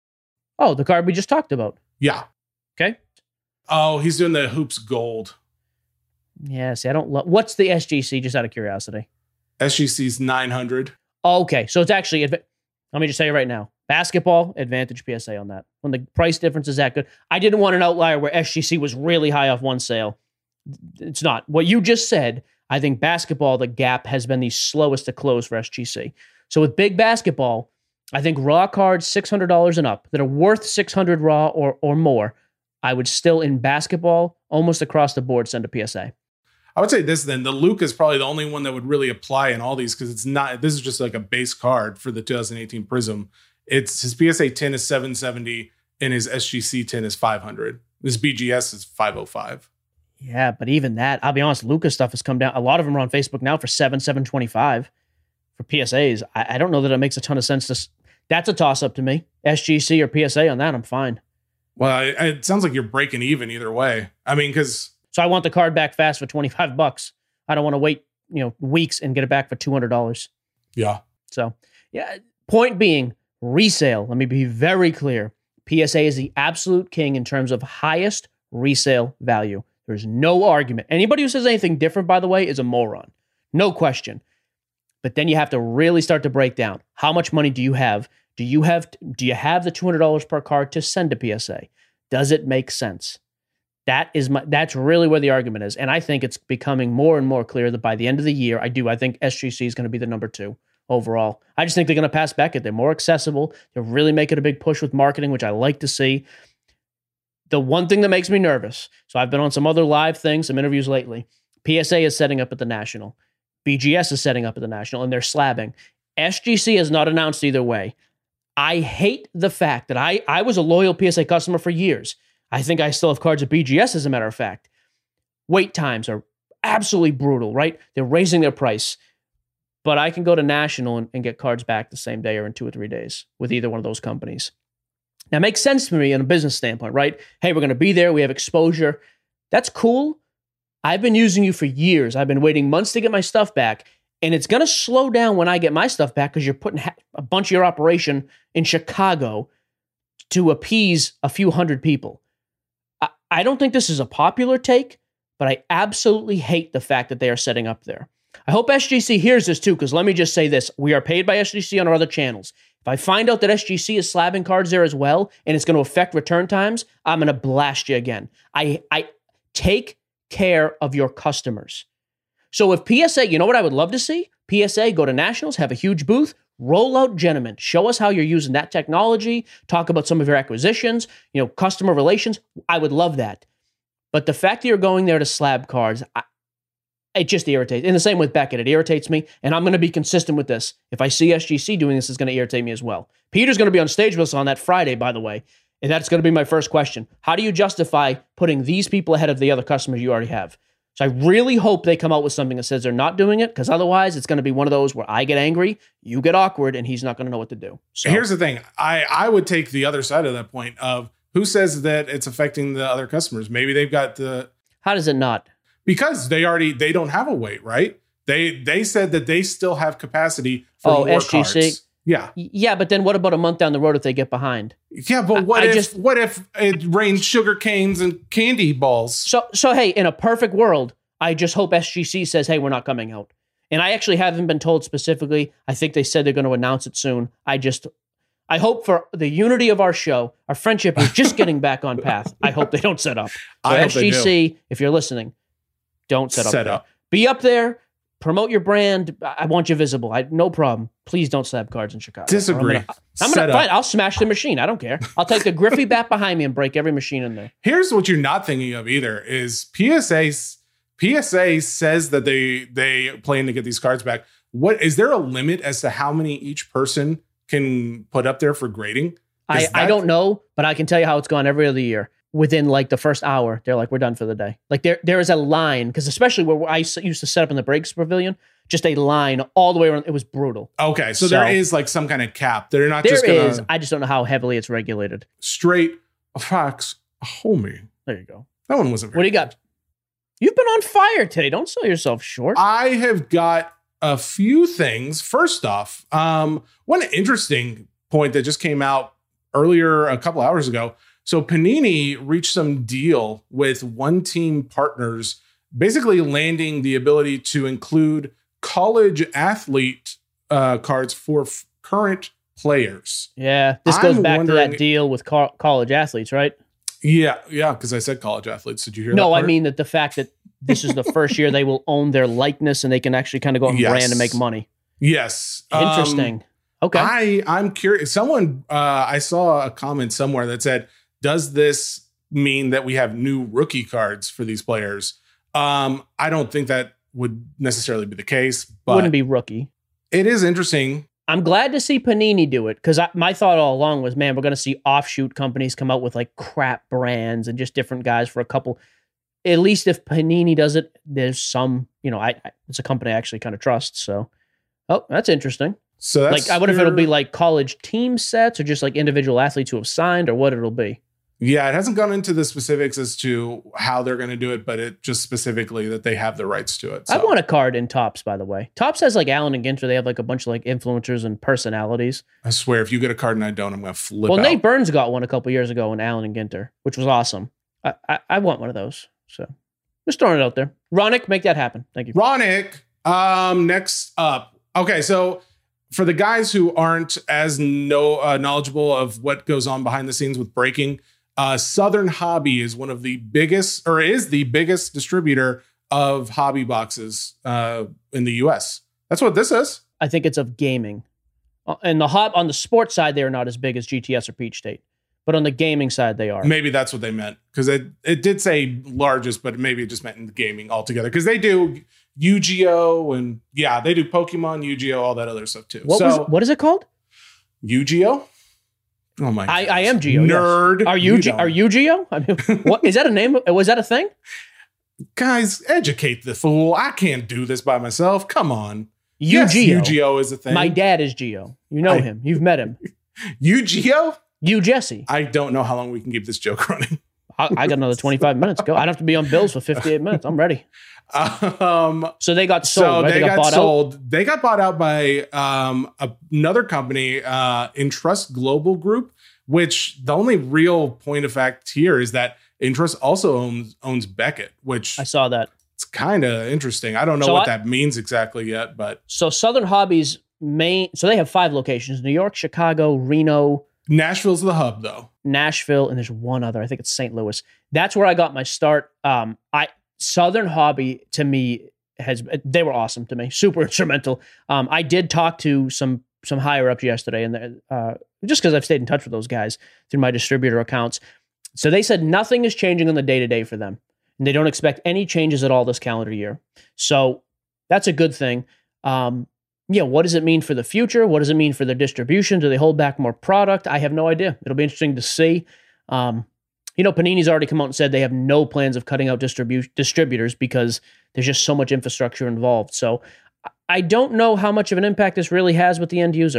Oh, the card we just talked about. Yeah. Okay. Oh, he's doing the hoops gold. Yeah, see, I don't love, what's the S G C, just out of curiosity? S G C's nine hundred. Oh, okay, so it's actually, adva- let me just tell you right now, basketball, advantage P S A on that. When the price difference is that good. I didn't want an outlier where S G C was really high off one sale. It's not. What you just said, I think basketball, the gap has been the slowest to close for S G C. So with big basketball, I think raw cards, six hundred dollars and up, that are worth six hundred dollars raw or, or more, I would still, in basketball, almost across the board, send a P S A. I would say this then. The Luke is probably the only one that would really apply in all these because it's not, this is just like a base card for the two thousand eighteen Prism. It's his P S A ten is seven seventy and his S G C ten is five hundred. His B G S is five oh five. Yeah, but even that, I'll be honest, Lucas stuff has come down. A lot of them are on Facebook now for seven, seven twenty-five for P S As. I, I don't know that it makes a ton of sense. To, s- that's a toss up to me. S G C or P S A on that, I'm fine. Well, it, it sounds like you're breaking even either way. I mean, because So I want the card back fast for twenty-five bucks. I don't want to wait, you know, weeks and get it back for two hundred dollars. yeah, So, yeah, point being, resale. Let me be very clear. P S A is the absolute king in terms of highest resale value. There's no argument. Anybody who says anything different, by the way, is a moron. No question. But then you have to really start to break down. How much money do you have? Do you have do you have the two hundred dollars per card to send to P S A? Does it make sense? That is my that's really where the argument is. And I think it's becoming more and more clear that by the end of the year, I do. I think S G C is going to be the number two overall. I just think they're going to pass Beckett. They're more accessible. They're really making a big push with marketing, which I like to see. The one thing that makes me nervous, so I've been on some other live things, some interviews lately. P S A is setting up at the National. B G S is setting up at the National, and they're slabbing. S G C has not announced either way. I hate the fact that I, I was a loyal P S A customer for years. I think I still have cards at B G S, as a matter of fact. Wait times are absolutely brutal, right? They're raising their price. But I can go to National and, and get cards back the same day or in two or three days with either one of those companies. Now, it makes sense to me in a business standpoint, right? Hey, we're going to be there. We have exposure. That's cool. I've been using you for years. I've been waiting months to get my stuff back. And it's going to slow down when I get my stuff back because you're putting ha- a bunch of your operation in Chicago to appease a few hundred people. I, I don't think this is a popular take, but I absolutely hate the fact that they are setting up there. I hope S G C hears this too, because let me just say this. We are paid by S G C on our other channels. If I find out that S G C is slabbing cards there as well, and it's going to affect return times, I'm going to blast you again. I, I take care of your customers. So if P S A, you know what I would love to see? P S A go to Nationals, have a huge booth, roll out Gentlemen, show us how you're using that technology, talk about some of your acquisitions, you know, customer relations. I would love that. But the fact that you're going there to slab cards, I, it just irritates. In the same with Beckett, it irritates me, and I'm going to be consistent with this. If I see S G C doing this, it's going to irritate me as well. Peter's going to be on stage with us on that Friday, by the way, and that's going to be my first question. How do you justify putting these people ahead of the other customers you already have? So I really hope they come out with something that says they're not doing it, because otherwise it's going to be one of those where I get angry, you get awkward, and he's not going to know what to do. So here's the thing. I, I would take the other side of that point of who says that it's affecting the other customers? Maybe they've got the How does it not? because they already they don't have a wait, right? They they said that they still have capacity for Oh, more S G C? cards. Yeah, Yeah, but then what about a month down the road if they get behind? yeah, but what I if just- what if it rains sugar canes and candy balls? So, so hey, in a perfect world, I just hope S G C says, hey, we're not coming out. And I actually haven't been told specifically. I think they said they're going to announce it soon. I just, I hope for the unity of our show, our friendship is just getting back on path. I hope they don't set up. So I hope they do. S G C, if you're listening, don't set up. Set there. up. Be up there. Promote your brand. I want you visible. I no problem. Please don't slap cards in Chicago. Disagree. I'm gonna, I'm Set gonna up. fine. I'll smash the machine. I don't care. I'll take the Griffey bat behind me and break every machine in there. Here's what you're not thinking of either: is P S A. P S A says that they they plan to get these cards back. What is there a limit as to how many each person can put up there for grading? I, Is I that- don't know, but I can tell you how it's gone every other year. Within like the first hour, they're like, we're done for the day. Like there, there is a line, because especially where I s- used to set up in the breaks pavilion, just a line all the way around. It was brutal. Okay, so, So- there is like some kind of cap. They're not There just gonna is, I just don't know how heavily it's regulated. straight Fox homie. There you go. That one wasn't. What do Very you got? You've been on fire today. Don't sell yourself short. I have got a few things. First off, um, one interesting point that just came out earlier a couple hours ago. So Panini reached some deal with One Team Partners, basically landing the ability to include college athlete uh, cards for f- current players. Yeah, this goes I'm back to wondering- that deal with co- college athletes, right? Yeah, yeah, because I said college athletes. Did you hear that? No, I part? mean that the fact that this is the first year they will own their likeness and they can actually kind of go on Yes. brand and make money. yes. Um, Interesting. Okay. I I'm curious. Someone uh, I saw a comment somewhere that said, "Does this mean that we have new rookie cards for these players?" Um, I don't think that would necessarily be the case, but Wouldn't be rookie. it is interesting. I'm glad to see Panini do it because my thought all along was, man, we're going to see offshoot companies come out with like crap brands and just different guys for a couple. At least if Panini does it, there's some, you know, I, I it's a company I actually kind of trust. So, oh, that's interesting. So that's Like, I wonder if it'll your- be like college team sets or just like individual athletes who have signed or what it'll be. yeah, it hasn't gone into the specifics as to how they're going to do it, but it just specifically that they have the rights to it. I So. want a card in Topps, by the way. Topps has like Allen and Ginter. They have like a bunch of like influencers and personalities. I swear, if you get a card and I don't, I'm going to flip Well, out. Nate Burns got one a couple years ago in Allen and Ginter, which was awesome. I, I, I want one of those. So just throwing it out there. Ronick, make that happen. Thank you. Ronick, um, next up. Okay, so for the guys who aren't as no uh, knowledgeable of what goes on behind the scenes with breaking, uh, Southern Hobby is one of the biggest, or is the biggest distributor of hobby boxes uh, in the U S. That's what this is. I think it's of gaming. Uh, And the hob on the sports side, they are not as big as G T S or Peach State, but on the gaming side, they are. Maybe that's what they meant because it it did say largest, but maybe it just meant in gaming altogether because they do Yu-Gi-Oh and yeah, they do Pokemon, Yu-Gi-Oh, all that other stuff too. What so was what is it called? Yu-Gi-Oh. Oh my! I, goodness. I am Geo. yes. Nerd. Are you, Ge- don't. are you Geo? I mean, what is that a name? Was that a thing? Guys, educate the fool. I can't do this by myself. Come on. You Yes, Geo. Yu-Gi-Oh is a thing. My dad is Geo. You know I- him. You've met him. Yu-Gi-Oh? You Jesse. I don't know how long we can keep this joke running. I, I got another twenty-five minutes. Go. I'd have to be on Bills for fifty-eight minutes. I'm ready. Um, So they got sold. so right? they, got, bought out. sold. They got bought out by um, a- another company, uh, Entrust Global Group, which the only real point of fact here is that Entrust also owns owns Beckett, which I saw that. it's kind of interesting. I don't know So what I- that means exactly yet, but So Southern Hobbies main. So they have five locations: New York, Chicago, Reno, Nashville's the hub, though. Nashville, and there's one other. I think it's Saint Louis. That's where I got my start. Um, I Southern Hobby to me has they were awesome to me, super instrumental. Um, I did talk to some some higher ups yesterday, and uh, just because I've stayed in touch with those guys through my distributor accounts. So they said nothing is changing on the day to day for them, and they don't expect any changes at all this calendar year. So that's a good thing. Um, yeah, what does it mean for the future? What does it mean for their distribution? Do they hold back more product? I have no idea. It'll be interesting to see. Um, you know, Panini's already come out and said they have no plans of cutting out distribu- distributors because there's just so much infrastructure involved. So I don't know how much of an impact this really has with the end user.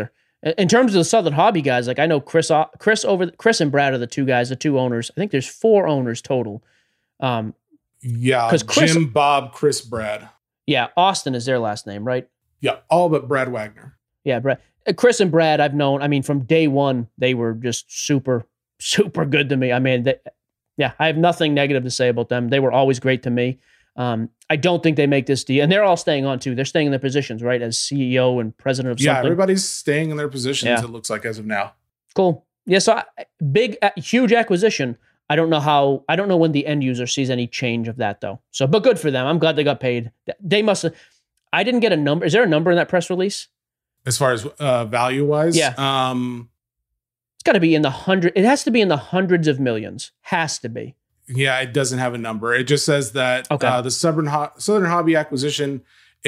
In terms of the Southern Hobby guys, like I know Chris, Chris over Chris and Brad are the two guys, the two owners. I think there's four owners total. Um, yeah, because Chris, Jim, Bob, Chris, Brad. Yeah, Austin is their last name, right? Yeah, all but Brad Wagner. Yeah, Brad. Chris and Brad, I've known. I mean, from day one, they were just super, super good to me. I mean, they, yeah, I have nothing negative to say about them. They were always great to me. Um, I don't think they make this deal, and they're all staying on too. They're staying in their positions, right, as C E O and president of yeah, something. everybody's staying in their positions. Yeah. It looks like as of now. Cool. Yeah. So I, big, uh, huge acquisition. I don't know how. I don't know when the end user sees any change of that though. So, but good for them. I'm glad they got paid. They must have. I didn't get a number. Is there a number in that press release? As far as uh, value wise, yeah. Um, it's got to be in the hundred. It has to be in the hundreds of millions. Has to be. Yeah, it doesn't have a number. It just says that okay. uh, the Southern, Ho- Southern Hobby acquisition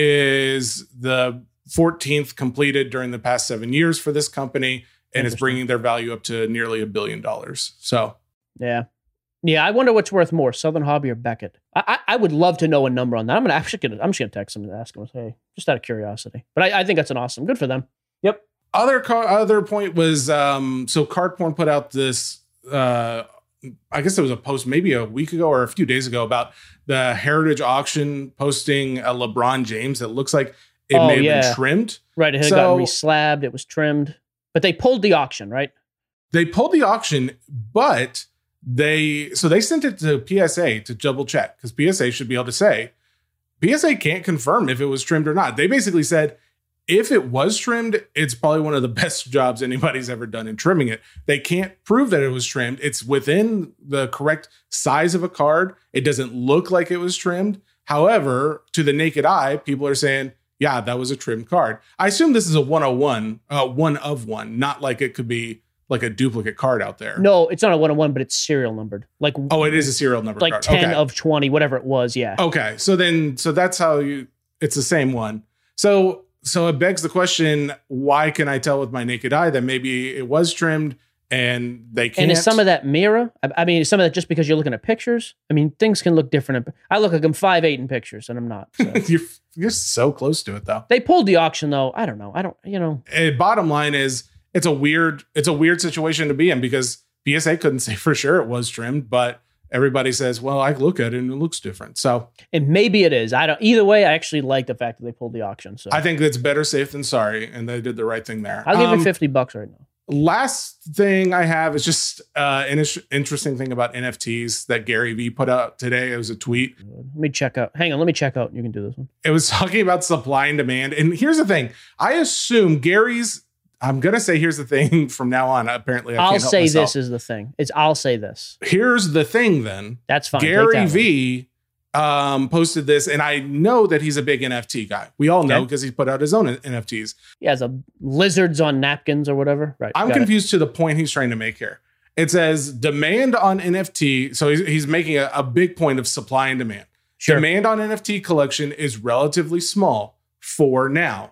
is the fourteenth completed during the past seven years for this company, and it's bringing their value up to nearly a billion dollars. So, yeah, yeah. I wonder what's worth more, Southern Hobby or Beckett. I, I, I would love to know a number on that. I'm gonna actually gonna, I'm just gonna text them and ask them. Hey, just out of curiosity. But I, I think that's an awesome. Good for them. Yep. Other car, other point was um, so Card Porn put out this. Uh, I guess it was a post maybe a week ago or a few days ago about the Heritage Auction posting a LeBron James that looks like it oh, may have yeah. been trimmed. Right. It had so, gotten reslabbed. It was trimmed, but they pulled the auction, right? They pulled the auction, but they, so they sent it to P S A to double check because P S A should be able to say, P S A can't confirm if it was trimmed or not. They basically said, if it was trimmed, it's probably one of the best jobs anybody's ever done in trimming it. They can't prove that it was trimmed. It's within the correct size of a card. It doesn't look like it was trimmed. However, to the naked eye, people are saying, yeah, that was a trimmed card. I assume this is a one oh one, uh, one of one, not like it could be like a duplicate card out there. No, it's not a one oh one, but it's serial numbered. Like oh, it is a serial number like card. ten okay. of twenty, whatever it was. Yeah. Okay. So then, so that's how you, it's the same one. So, So it begs the question, why can I tell with my naked eye that maybe it was trimmed and they can't? And is some of that mirror? I, I mean, is some of that just because you're looking at pictures? I mean, things can look different. I look like I'm five eight in pictures, and I'm not. So. you're, you're so close to it, though. They pulled the auction, though. I don't know. I don't, you know. And bottom line is, it's a weird, it's a weird situation to be in because P S A couldn't say for sure it was trimmed, but everybody says, well, I look at it and it looks different. So, and maybe it is. I don't. Either way, I actually like the fact that they pulled the auction. So I think that's better safe than sorry, and they did the right thing there. I'll give um, it fifty bucks right now. Last thing I have is just uh, an interesting thing about N F Ts that Gary Vee put out today. It was a tweet. Let me check out. Hang on, let me check out. You can do this one. It was talking about supply and demand. And here's the thing. I assume Gary's. I'm gonna say here's the thing from now on. Apparently, I I'll can't help say myself. this is the thing. It's I'll say this. Here's the thing. Then that's fine. Gary Vee um, posted this, and I know that he's a big N F T guy. We all know because okay. he's put out his own N F Ts. He has a lizards on napkins or whatever. Right. I'm confused it. to the point he's trying to make here. It says demand on N F T. So he's, he's making a, a big point of supply and demand. Sure. Demand on N F T collection is relatively small for now.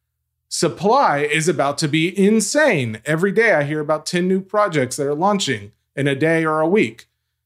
Supply is about to be insane. Every day I hear about ten new projects that are launching in a day or a week.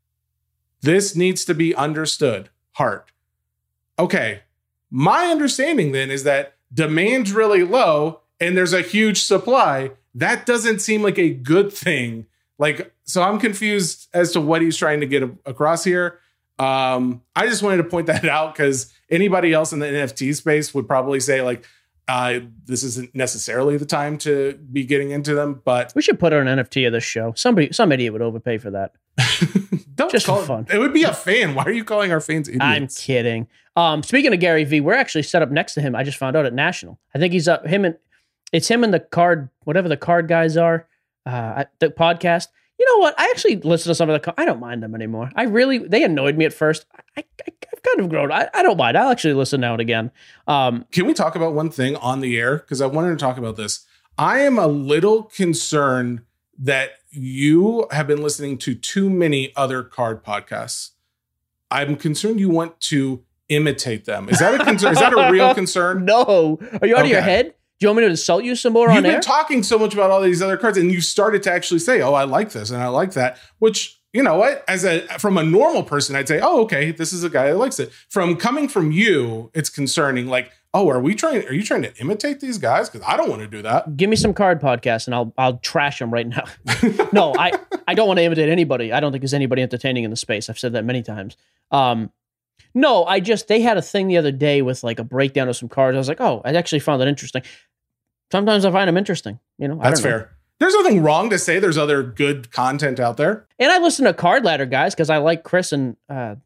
This needs to be understood. Heart. Okay. My understanding then is that demand's really low and there's a huge supply. That doesn't seem like a good thing. Like, so I'm confused as to what he's trying to get across here. Um, I just wanted to point that out because anybody else in the N F T space would probably say like, Uh, this isn't necessarily the time to be getting into them, but we should put on an N F T of this show. Somebody, some idiot would overpay for that. Don't just call for fun. It, it would be a fan. Why are you calling our fans idiots? I'm kidding. Um, speaking of Gary Vee, we're actually set up next to him. I just found out at National. I think he's up. Him and it's him and the card, whatever the card guys are. Uh, the podcast. You know what? I actually listen to some of the. I don't mind them anymore. I really. They annoyed me at first. I, I, I've kind of grown. I, I don't mind. I'll actually listen now and again. Um, Can we talk about one thing on the air? Because I wanted to talk about this. I am a little concerned that you have been listening to too many other card podcasts. I'm concerned you want to imitate them. Is that a concern? Is that a real concern? No. Are you out okay. of your head? Do you want me to insult you some more You've on air? air? You've been talking so much about all these other cards, and you started to actually say, "Oh, I like this and I like that," which. You know what? As a from a normal person, I'd say, "Oh, okay, this is a guy that likes it." From coming from you, it's concerning. Like, Oh, are we trying? Are you trying to imitate these guys? Because I don't want to do that. Give me some card podcasts and I'll I'll trash them right now. No, I, I don't want to imitate anybody. I don't think there's anybody entertaining in the space. I've said that many times. Um, no, I just, they had a thing the other day with like a breakdown of some cards. I was like, oh, I actually found that interesting. Sometimes I find them interesting. You know, I That's don't know. fair. There's nothing wrong to say there's other good content out there. And I listen to Card Ladder guys because I like Chris and uh,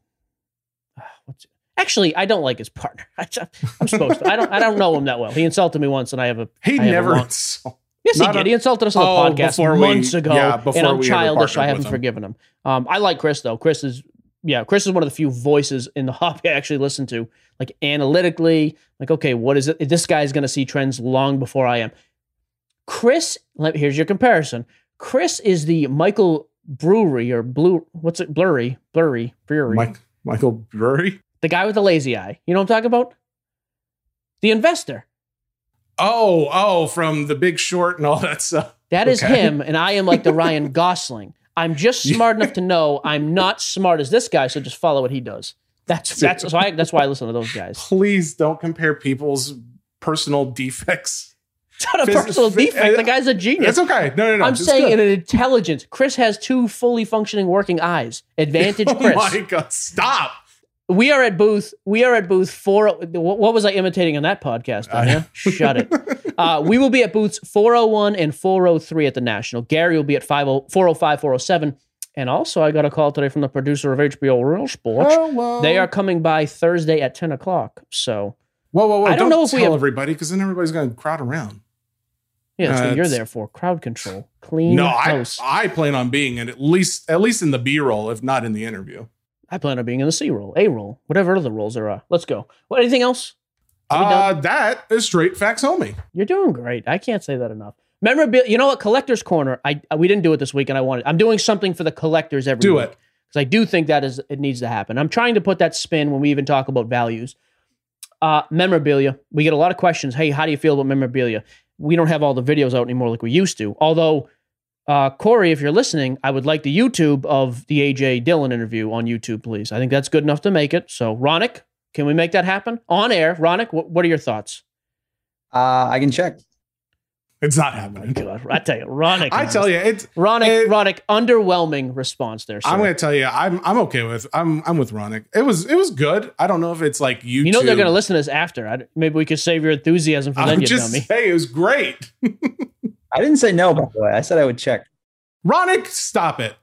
what's it? Actually, I don't like his partner. I, I'm supposed to. I don't. I don't know him that well. He insulted me once, and I have a. He I have never. A long, insult, yes, he did. a, He insulted us on the oh, podcast months we, ago, yeah, before and I'm we childish. I haven't him. forgiven him. Um, I like Chris though. Chris is, yeah, Chris is one of the few voices in the hobby I actually listen to, like analytically. Like, okay, what is it? This guy's going to see trends long before I am. Chris, let, here's your comparison. Chris is the Michael Brewery or Blue. What's it? Blurry, blurry, brewery. Mike, Michael Brewery. The guy with the lazy eye. You know what I'm talking about? The investor. Oh, oh, from The Big Short and all that stuff. That is okay. him, and I am like the Ryan Gosling. I'm just smart enough to know I'm not smart as this guy, so just follow what he does. That's that's so I, that's why I listen to those guys. Please don't compare people's personal defects. It's not a Phys- personal phys- defect. The guy's a genius. It's okay. No, no, no. I'm it's saying good. in an intelligence. Chris has two fully functioning working eyes. Advantage Chris. Oh my God, stop. We are at booth. We are at booth four. What was I imitating on that podcast? Uh, Shut it. Uh, we will be at booths four oh one and four oh three at the National. Gary will be at four oh five, four oh seven. And also, I got a call today from the producer of H B O Real Sports. Oh, well. They are coming by Thursday at ten o'clock. So, Whoa, whoa, whoa! I don't, don't know if tell we have everybody because then everybody's going to crowd around. Yeah, that's Uh, what you're it's- there for. Crowd control, clean No, I, house. I plan on being in at least at least in the B roll, if not in the interview. I plan on being in the C roll, A roll, whatever other rolls there are. Let's go. What? Anything else? Are we Uh, done? that is straight facts, homie. You're doing great. I can't say that enough. Memorabilia. You know what? Collector's Corner. I we didn't do it this week, and I wanted. I'm doing something for the collectors every Do week. it. Because I do think that is it needs to happen. I'm trying to put that spin when we even talk about values. Uh, memorabilia. We get a lot of questions. Hey, how do you feel about memorabilia? We don't have all the videos out anymore like we used to. Although, uh, Corey, if you're listening, I would like the YouTube of the A J Dillon interview on YouTube, please. I think that's good enough to make it. So, Ronick, can we make that happen? On air. Ronick, what, what are your thoughts? Uh, I can check. It's not Oh my happening. God, I tell you, Ronick. I tell you, it's Ronick, it- Ronick, underwhelming response there. Sir. I'm going to tell you, I'm I'm okay with I'm I'm with Ronick. It was it was good. I don't know if it's like YouTube. You know they're going to listen to this after. I, maybe we could save your enthusiasm for then, I'm you just dummy. saying it was great. I didn't say no, by the way. I said I would check. Ronick, stop it.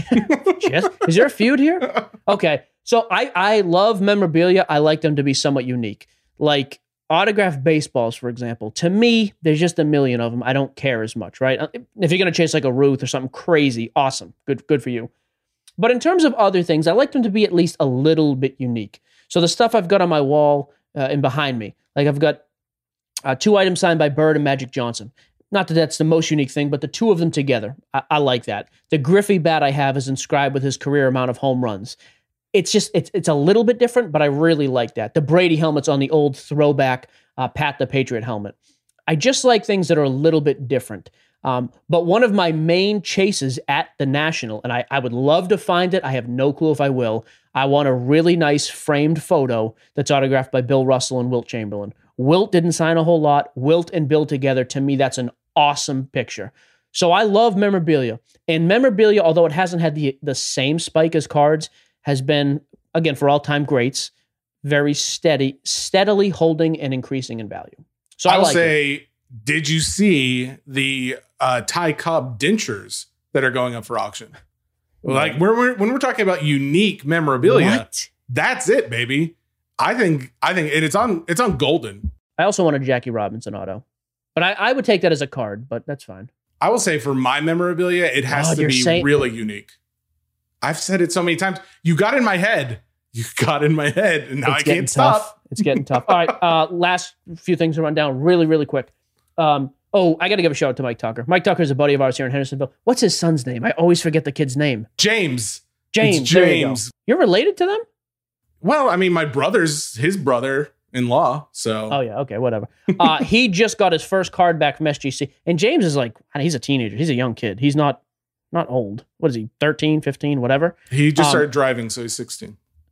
Yes. Is there a feud here? Okay. So I, I love memorabilia. I like them to be somewhat unique. Like autographed baseballs, for example. To me, there's just a million of them. I don't care as much, right? If you're going to chase like a Ruth or something crazy, awesome. Good, good for you. But in terms of other things, I like them to be at least a little bit unique. So the stuff I've got on my wall uh, and behind me, like I've got uh, two items signed by Bird and Magic Johnson. Not that that's the most unique thing, but the two of them together, I, I like that. The Griffey bat I have is inscribed with his career amount of home runs. It's just, it's it's a little bit different, but I really like that. The Brady helmet's on the old throwback uh, Pat the Patriot helmet. I just like things that are a little bit different. Um, but one of my main chases at the National, and I, I would love to find it, I have no clue if I will, I want a really nice framed photo that's autographed by Bill Russell and Wilt Chamberlain. Wilt didn't sign a whole lot. Wilt and Bill together, to me, that's an awesome picture. So I love memorabilia. And memorabilia, although it hasn't had the, the same spike as cards, has been, again, for all-time greats, very steady, steadily holding and increasing in value. So I, I will like it. say, did you see the uh, Ty Cobb dentures that are going up for auction? Like when we're when we're talking about unique memorabilia, What? that's it, baby. I think I think and it's on it's on Golden. I also want a Jackie Robinson auto. But I, I would take that as a card, but that's fine. I will say for my memorabilia, it has God, to you're be saying- really unique. I've said it so many times. You got in my head. You got in my head, and now It's I getting can't tough. stop. It's getting tough. All right, uh, last few things to run down really, really quick. Um, oh, I got to give a shout out to Mike Tucker. Mike Tucker is a buddy of ours here in Hendersonville. What's his son's name? I always forget the kid's name. James. James. It's There you go. James. You're related to them? Well, I mean, my brother's his brother-in-law. So Oh, yeah. Okay, whatever. Uh, he just got his first card back from S G C. And James is like, I mean, he's a teenager. He's a young kid. He's not not old. What is he, thirteen, fifteen, whatever? he just um, started driving, so he's sixteen.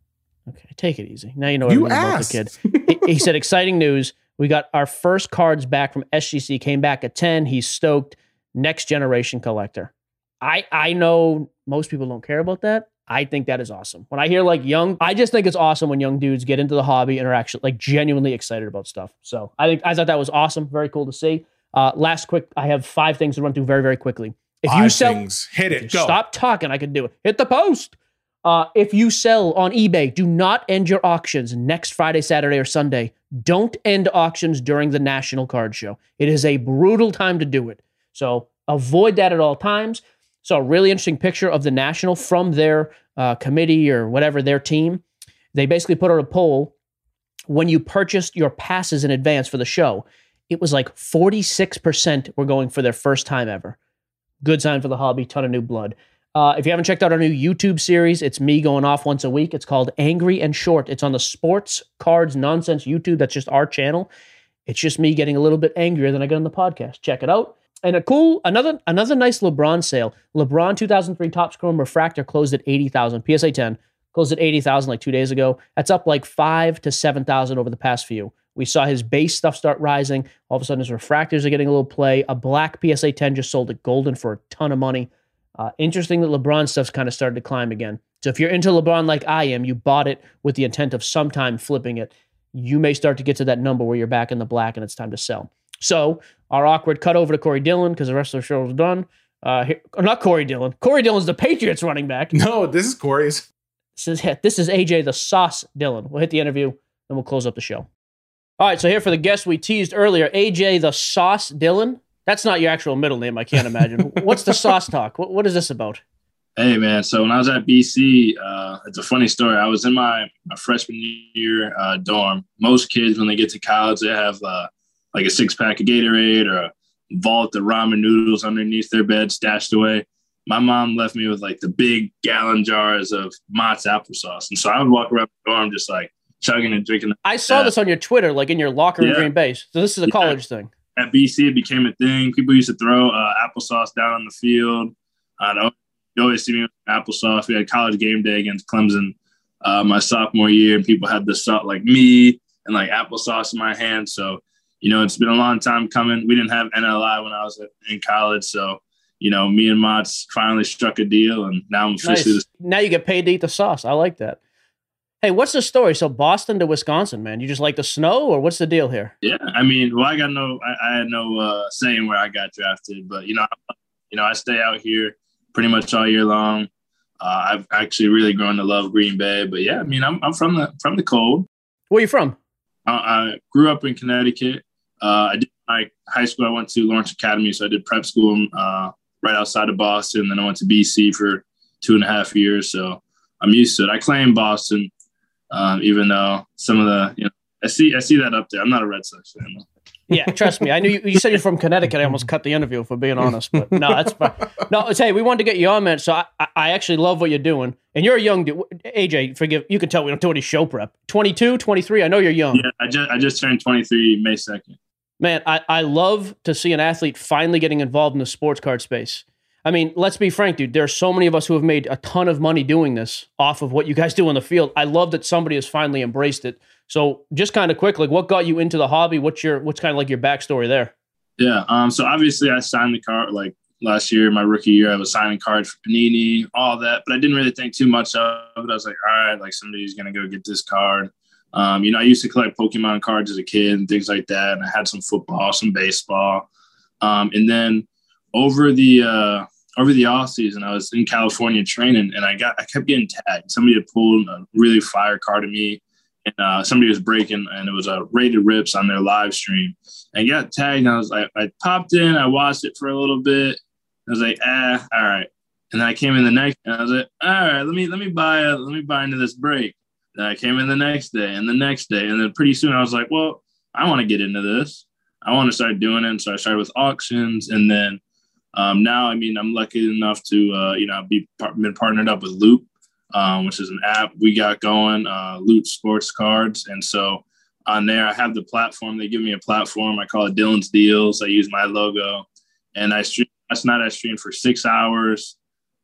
Okay, take it easy. Now you know You everything about the asked. kid. he, he said, exciting news. We got our first cards back from S G C, came back at ten. He's stoked. Next generation collector. I I know most people don't care about that. I think that is awesome. When I hear like young, I just think it's awesome when young dudes get into the hobby and are actually like genuinely excited about stuff. So I think I thought that was awesome. Very cool to see. Uh, last quick, I have five things to run through very, very quickly. If Five you sell, things. Hit it. Go. Stop talking. I can do it. Hit the post. Uh, if you sell on eBay, do not end your auctions next Friday, Saturday, or Sunday. Don't end auctions during the National Card Show. It is a brutal time to do it. So avoid that at all times. So a really interesting picture of the National from their uh, committee or whatever, their team. They basically put out a poll when you purchased your passes in advance for the show. It was like forty-six percent were going for their first time ever. Good sign for the hobby, ton of new blood. Uh, if you haven't checked out our new YouTube series, it's me going off once a week. It's called Angry and Short. It's on the Sports Cards Nonsense YouTube. That's just our channel. It's just me getting a little bit angrier than I get on the podcast. Check it out. And a cool, another another nice LeBron sale. LeBron two thousand three Topps Chrome Refractor closed at eighty thousand. P S A ten closed at eighty thousand like two days ago. That's up like five to seven thousand over the past few. We saw his base stuff start rising. All of a sudden, his refractors are getting a little play. A black P S A ten just sold at Golden for a ton of money. Uh, interesting that LeBron stuff's kind of started to climb again. So if you're into LeBron like I am, you bought it with the intent of sometime flipping it. You may start to get to that number where you're back in the black and it's time to sell. So our awkward cut over to Corey Dillon because the rest of the show is done. Uh, here, not Corey Dillon. Corey Dillon's the Patriots running back. No, this is Corey's. This is, this is A J the Sauce Dillon. We'll hit the interview, then we'll close up the show. All right, so here for the guest we teased earlier, A J the Sauce Dillon. That's not your actual middle name, I can't imagine. What's the sauce talk? What, what is this about? Hey, man. So when I was at B C, uh, it's a funny story. I was in my, my freshman year uh, dorm. Most kids, when they get to college, they have uh, like a six-pack of Gatorade or a vault of ramen noodles underneath their bed stashed away. My mom left me with like the big gallon jars of Mott's applesauce. And so I would walk around the dorm just like chugging and drinking. I saw this on your Twitter, like in your locker in Yeah. Green Bay. So this is a Yeah. college thing. At B C, it became a thing. People used to throw uh, applesauce down on the field. Uh, you always see me with applesauce. We had college game day against Clemson uh, my sophomore year, and people had this salt like me and like applesauce in my hand. So, you know, it's been a long time coming. We didn't have N L I when I was in college. So, you know, me and Mott's finally struck a deal, and now I'm officially Nice. Now you get paid to eat the sauce. I like that. Hey, what's the story? So Boston to Wisconsin, man. You just like the snow, or what's the deal here? Yeah, I mean, well, I got no, I, I had no uh, saying where I got drafted, but you know, you know, I stay out here pretty much all year long. Uh, I've actually really grown to love Green Bay, but yeah, I mean, I'm I'm from the from the cold. Where you from? I, I grew up in Connecticut. Uh, I did my high school. I went to Lawrence Academy, so I did prep school uh, right outside of Boston. Then I went to B C for two and a half years, so I'm used to it. I claim Boston. Um, even though some of the, you know, I see, I see that up there. I'm not a Red Sox fan, though. Yeah, trust me. I knew you, you said you're from Connecticut. I almost cut the interview, if we're being honest. But no, that's fine. No, it's, hey, we wanted to get you on, man. So I, I, I actually love what you're doing. And you're a young dude. A J, forgive, you can tell we don't do any show prep. twenty-two, twenty-three, I know you're young. Yeah, I just, I just turned twenty-three May second. Man, I, I love to see an athlete finally getting involved in the sports card space. I mean, let's be frank, dude. There are so many of us who have made a ton of money doing this off of what you guys do on the field. I love that somebody has finally embraced it. So just kind of quick, like what got you into the hobby? What's your, what's kind of like your backstory there? Yeah. Um. So obviously I signed the card like last year, my rookie year. I was signing cards for Panini, all that, but I didn't really think too much of it. I was like, all right, like somebody's gonna go get this card. Um. You know, I used to collect Pokemon cards as a kid and things like that, and I had some football, some baseball. Um. And then over the uh. Over the off season, I was in California training, and I got I kept getting tagged. Somebody had pulled a really fire card of me, and uh, somebody was breaking, and it was a uh, Rated Rips on their live stream. And I got tagged, and I was like, I popped in, I watched it for a little bit. I was like, ah, all right. And then I came in the next, and I was like, all right, let me let me buy a, let me buy into this break. Then I came in the next day, and the next day, and then pretty soon I was like, well, I want to get into this. I want to start doing it. And so I started with auctions, and then. Um, now, I mean, I'm lucky enough to, uh, you know, be par- been partnered up with Loot, um, which is an app we got going, uh, Loot Sports Cards. And so on there, I have the platform. They give me a platform. I call it Dylan's Deals. I use my logo. And I stream, last night I streamed for six hours.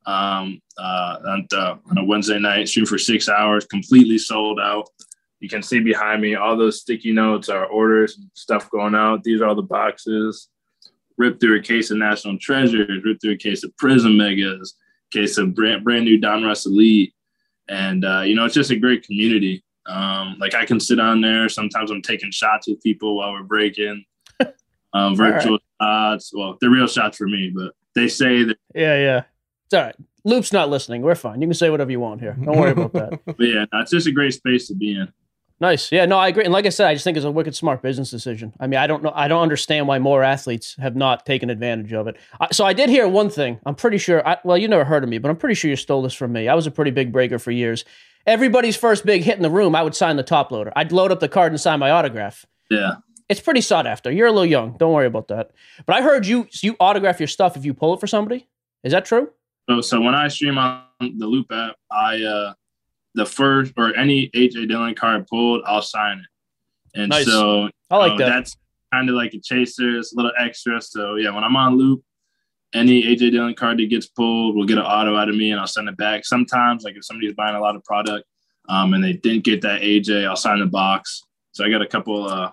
um, uh, on, the, on a Wednesday night, stream for six hours, completely sold out. You can see behind me, all those sticky notes are orders and stuff going out. These are all the boxes. Ripped through a case of National Treasures, ripped through a case of Prism Megas, case of brand, brand new Donruss Elite. And, uh, you know, it's just a great community. Um, like I can sit on there. Sometimes I'm taking shots with people while we're breaking. Um, virtual right. shots. Well, they're real shots for me, but they say that. Yeah, yeah. It's all right. Loop's not listening. We're fine. You can say whatever you want here. Don't worry about that. But yeah, no, it's just a great space to be in. Nice. Yeah, no, I agree. And like I said, I just think it's a wicked smart business decision. I mean, I don't know. I don't understand why more athletes have not taken advantage of it. I, so I did hear one thing. I'm pretty sure. I, well, you never heard of me, but I'm pretty sure you stole this from me. I was a pretty big breaker for years. Everybody's first big hit in the room, I would sign the top loader. I'd load up the card and sign my autograph. Yeah. It's pretty sought after. You're a little young. Don't worry about that. But I heard you you autograph your stuff if you pull it for somebody. Is that true? So, so when I stream on the Loop app, I uh, the first or any A J Dillon card pulled, I'll sign it. And nice. so I like uh, that. That's kind of like a chaser. It's a little extra. So yeah, when I'm on Loop, any A J Dillon card that gets pulled will get an auto out of me and I'll send it back. Sometimes, like if somebody's buying a lot of product um, and they didn't get that A J, I'll sign the box. So I got a couple uh,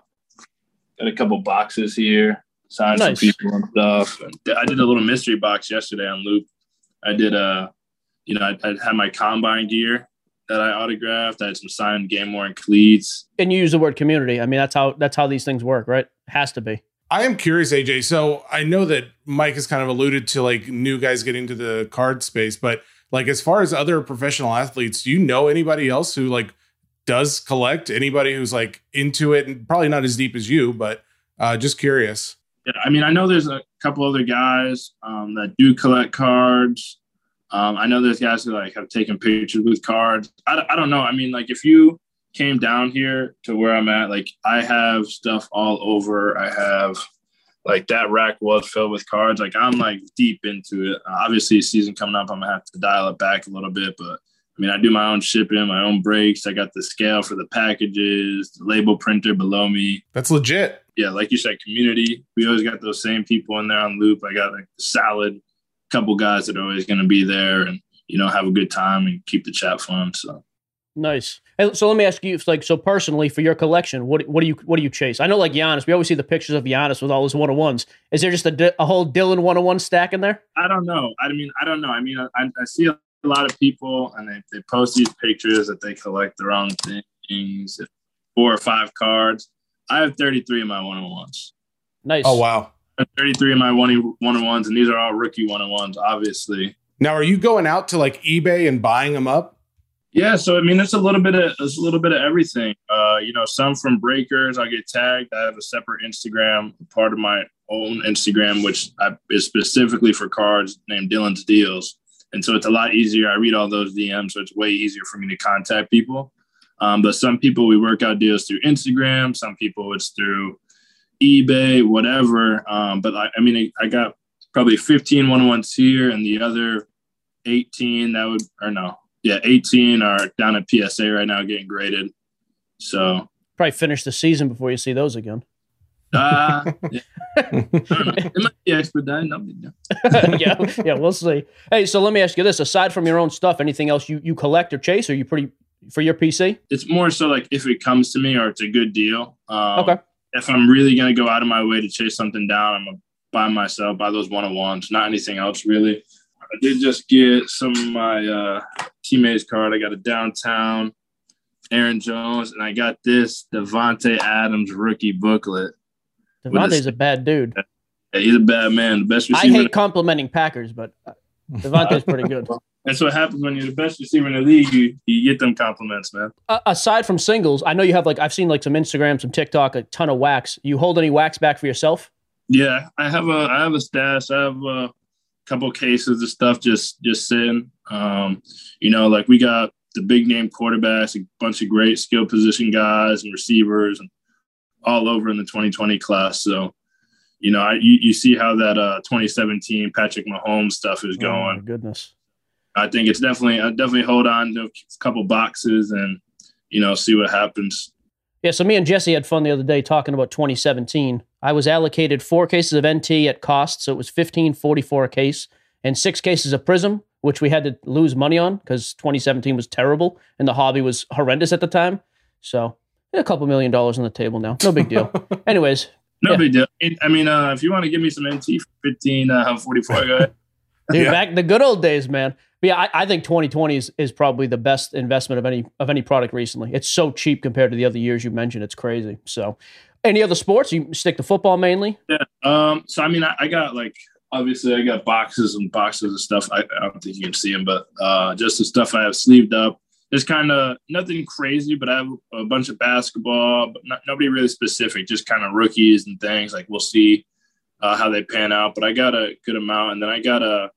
got a couple boxes here, signed nice. for people and stuff. And I did a little mystery box yesterday on Loop. I did a, you know, I, I had my combine gear that I autographed. I had some signed game worn cleats. And you use the word community. I mean, that's how that's how these things work, right? Has to be. I am curious, A J. So I know that Mike has kind of alluded to like new guys getting to the card space, but like as far as other professional athletes, do you know anybody else who like does collect? Anybody who's like into it, and probably not as deep as you, but uh, just curious. Yeah, I mean, I know there's a couple other guys um, that do collect cards. Um, I know there's guys who like have taken pictures with cards. I, I don't know. I mean, like if you came down here to where I'm at, like I have stuff all over. I have like that rack was filled with cards. Like I'm like deep into it. Uh, obviously season coming up, I'm gonna have to dial it back a little bit, but I mean, I do my own shipping, my own breaks. I got the scale for the packages, the label printer below me. That's legit. Yeah. Like you said, community. We always got those same people in there on Loop. I got like the solid couple guys that are always going to be there and, you know, have a good time and keep the chat fun. So nice. Hey, so let me ask you, like, so personally for your collection, what what do you what do you chase? I know, like Giannis, we always see the pictures of Giannis with all his one on ones. Is there just a, a whole Dillon one on one stack in there? I don't know. I mean, I don't know. I mean, I, I see a lot of people and they, they post these pictures that they collect the wrong things, four or five cards. I have thirty-three of my one on ones. Nice. Oh wow. thirty-three of my one on ones, and these are all rookie one on ones, obviously. Now, are you going out to like eBay and buying them up? Yeah, so I mean, it's a little bit of it's a little bit of everything. Uh, you know, some from breakers. I get tagged. I have a separate Instagram, part of my own Instagram, which I, is specifically for cards, named Dylan's Deals, and so it's a lot easier. I read all those D Ms, so it's way easier for me to contact people. Um, but some people we work out deals through Instagram. Some people it's through eBay, whatever. Um, but I, I mean, I, I got probably fifteen one on ones here, and the other eighteen that would, or no, yeah, eighteen are down at P S A right now getting graded. So probably finish the season before you see those again. Uh, yeah. I don't know. It might be expedited. yeah, yeah, we'll see. Hey, so let me ask you this: aside from your own stuff, anything else you, you collect or chase? Or are you pretty for your P C? It's more so like if it comes to me or it's a good deal. Um, okay. If I'm really gonna go out of my way to chase something down, I'm gonna buy myself, buy those one on ones, not anything else really. I did just get some of my uh, teammates card. I got a downtown Aaron Jones, and I got this Devontae Adams rookie booklet. Devontae's a bad dude. Yeah, he's a bad man. The best receiver. I hate complimenting Packers, but Devontae's pretty good. That's what happens when you're the best receiver in the league. You, you get them compliments, man. Uh, aside from singles, I know you have like I've seen like some Instagram, some TikTok, a ton of wax. You hold any wax back for yourself? Yeah, I have a I have a stash. I have a couple cases of stuff just just sitting. Um, you know, like we got the big name quarterbacks, a bunch of great skill position guys and receivers, and all over in the twenty twenty class. So, you know, I you, you see how that uh, twenty seventeen Patrick Mahomes stuff is going. Oh my goodness. I think it's definitely, I definitely hold on to a couple boxes and, you know, see what happens. Yeah, so me and Jesse had fun the other day talking about twenty seventeen. I was allocated four cases of N T at cost, so it was fifteen forty-four a case, and six cases of Prism, which we had to lose money on because twenty seventeen was terrible and the hobby was horrendous at the time. So a couple million dollars on the table now. No big deal. Anyways. No yeah. big deal. I mean, uh, if you want to give me some N T for fifteen, uh, forty-four, go ahead. Dude, Yeah. back the good old days, man. But yeah, I, I think twenty twenty is, is probably the best investment of any of any product recently. It's so cheap compared to the other years you mentioned. It's crazy. So any other sports? You stick to football mainly? Yeah. Um, so, I mean, I, I got like, obviously I got boxes and boxes of stuff. I, I don't think you can see them, but uh, just the stuff I have sleeved up. There's kind of nothing crazy, but I have a bunch of basketball, but not, nobody really specific, just kind of rookies and things. Like we'll see uh, how they pan out, but I got a good amount. And then I got a,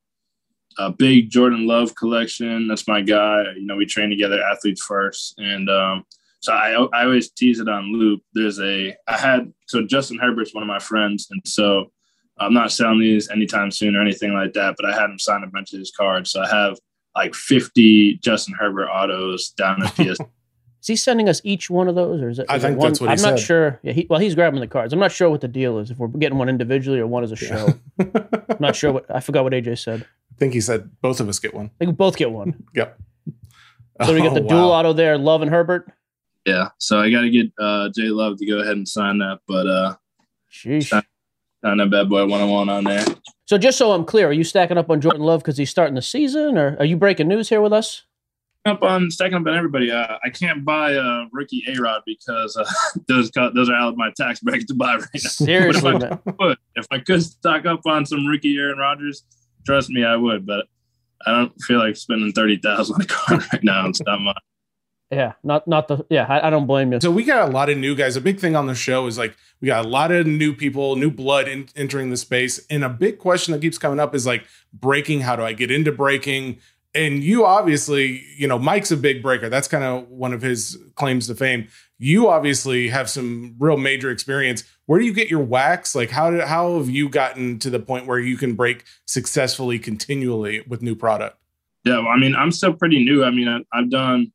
a big Jordan Love collection. That's my guy. You know, we train together, athletes first. And um, so I, I always tease it on loop. There's a, I had, so Justin Herbert's one of my friends. And so I'm not selling these anytime soon or anything like that, but I had him sign a bunch of his cards. So I have like fifty Justin Herbert autos down at P S. Is he sending us each one of those, or is it? I is think it one? that's what he I'm said. not sure. Yeah, he, well, he's grabbing the cards. I'm not sure what the deal is. If we're getting one individually or one as a show. I'm not sure what. I forgot what A J said. I think he said both of us get one. I think we both get one. Yep. So we got the Oh, dual wow. auto there, Love and Herbert. Yeah. So I got to get uh, Jay Love to go ahead and sign that, but uh, Sheesh. sign that bad boy one oh one on there. So just so I'm clear, are you stacking up on Jordan Love because he's starting the season, or are you breaking news here with us? Up on stacking up on everybody. Uh, I can't buy a rookie A-Rod because uh, those co- those are out of my tax bracket to buy right now. Seriously, But if I man. could, if I could stock up on some rookie Aaron Rodgers, trust me, I would. But I don't feel like spending thirty thousand on a car right now. It's not much. Yeah, not not the. Yeah, I, I don't blame you. So we got a lot of new guys. A big thing on the show is like we got a lot of new people, new blood in, entering the space. And a big question that keeps coming up is like breaking. How do I get into breaking? And you obviously, you know, Mike's a big breaker. That's kind of one of his claims to fame. You obviously have some real major experience. Where do you get your wax? Like how did, how have you gotten to the point where you can break successfully continually with new product? Yeah, well, I mean, I'm still pretty new. I mean, I, I've done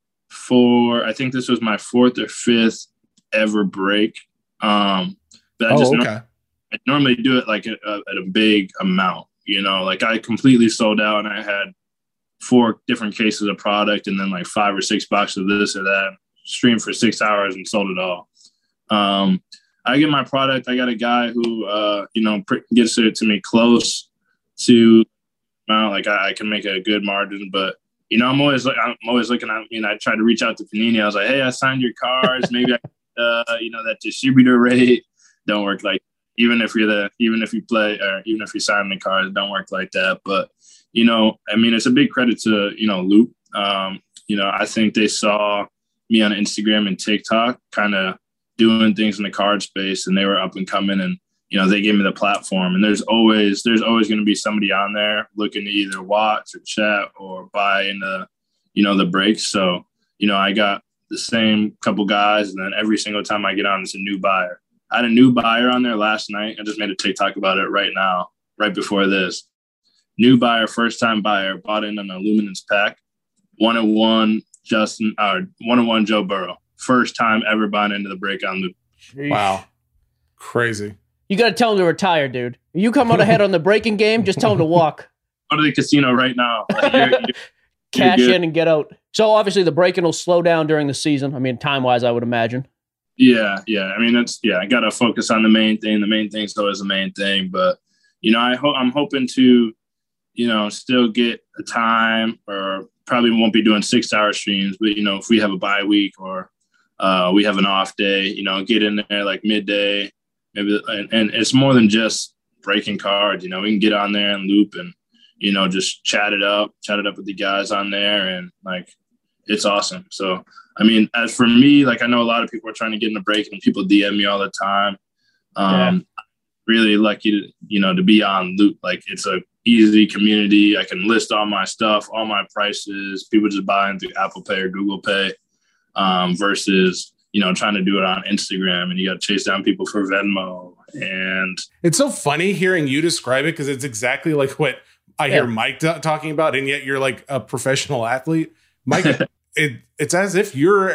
for, I think this was my fourth or fifth ever break. Um, but I Oh, just okay. nor- I normally do it like a, a, at a big amount, you know, like I completely sold out and I had four different cases of product and then like five or six boxes of this or that, streamed for six hours and sold it all. Um, I get my product. I got a guy who, uh, you know, pr- gets it to me close to amount. Like I, I can make a good margin, but you know, I'm always like, I'm always looking at, you know, I tried to reach out to Panini. I was like, hey, I signed your cards. Maybe I, uh, you know, that distributor rate don't work like, even if you're the, even if you play or even if you sign the cards, don't work like that. But, you know, I mean, it's a big credit to, you know, Loop. Um, you know, I think they saw me on Instagram and TikTok kind of doing things in the card space and they were up and coming and, you know, they gave me the platform and there's always, there's always going to be somebody on there looking to either watch or chat or buy into, you know, the breaks. So, you know, I got the same couple guys and then every single time I get on, it's a new buyer. I had a new buyer on there last night. I just made a TikTok about it right now, right before this. New buyer, first time buyer, bought in an Illuminance pack. One and one Justin, or one and one Joe Burrow. First time ever buying into the break on Loop. Sheesh. Wow. Crazy. You got to tell him to retire, dude. You come out ahead on the breaking game, just tell him to walk. Go to the casino right now. Like, you're, you're, Cash good. in and get out. So obviously the breaking will slow down during the season. I mean, time-wise, I would imagine. Yeah, yeah. I mean, that's yeah. I got to focus on the main thing. The main thing's always the main thing. But you know, I hope I'm hoping to, you know, still get a time, or probably won't be doing six-hour streams. But you know, if we have a bye week or uh, we have an off day, you know, get in there like midday, maybe. And, and it's more than just breaking cards. You know, we can get on there and Loop and you know just chat it up, chat it up with the guys on there, and like it's awesome. So. I mean, as for me, like I know a lot of people are trying to get in the break and people D M me all the time. Um, yeah. Really lucky to, you know, to be on Loop. Like it's a easy community. I can list all my stuff, all my prices. People just buying through Apple Pay or Google Pay um, versus, you know, trying to do it on Instagram and you got to chase down people for Venmo. And it's so funny hearing you describe it because it's exactly like what I hear yeah. Mike t- talking about. And yet you're like a professional athlete. Mike, It, it's as if you're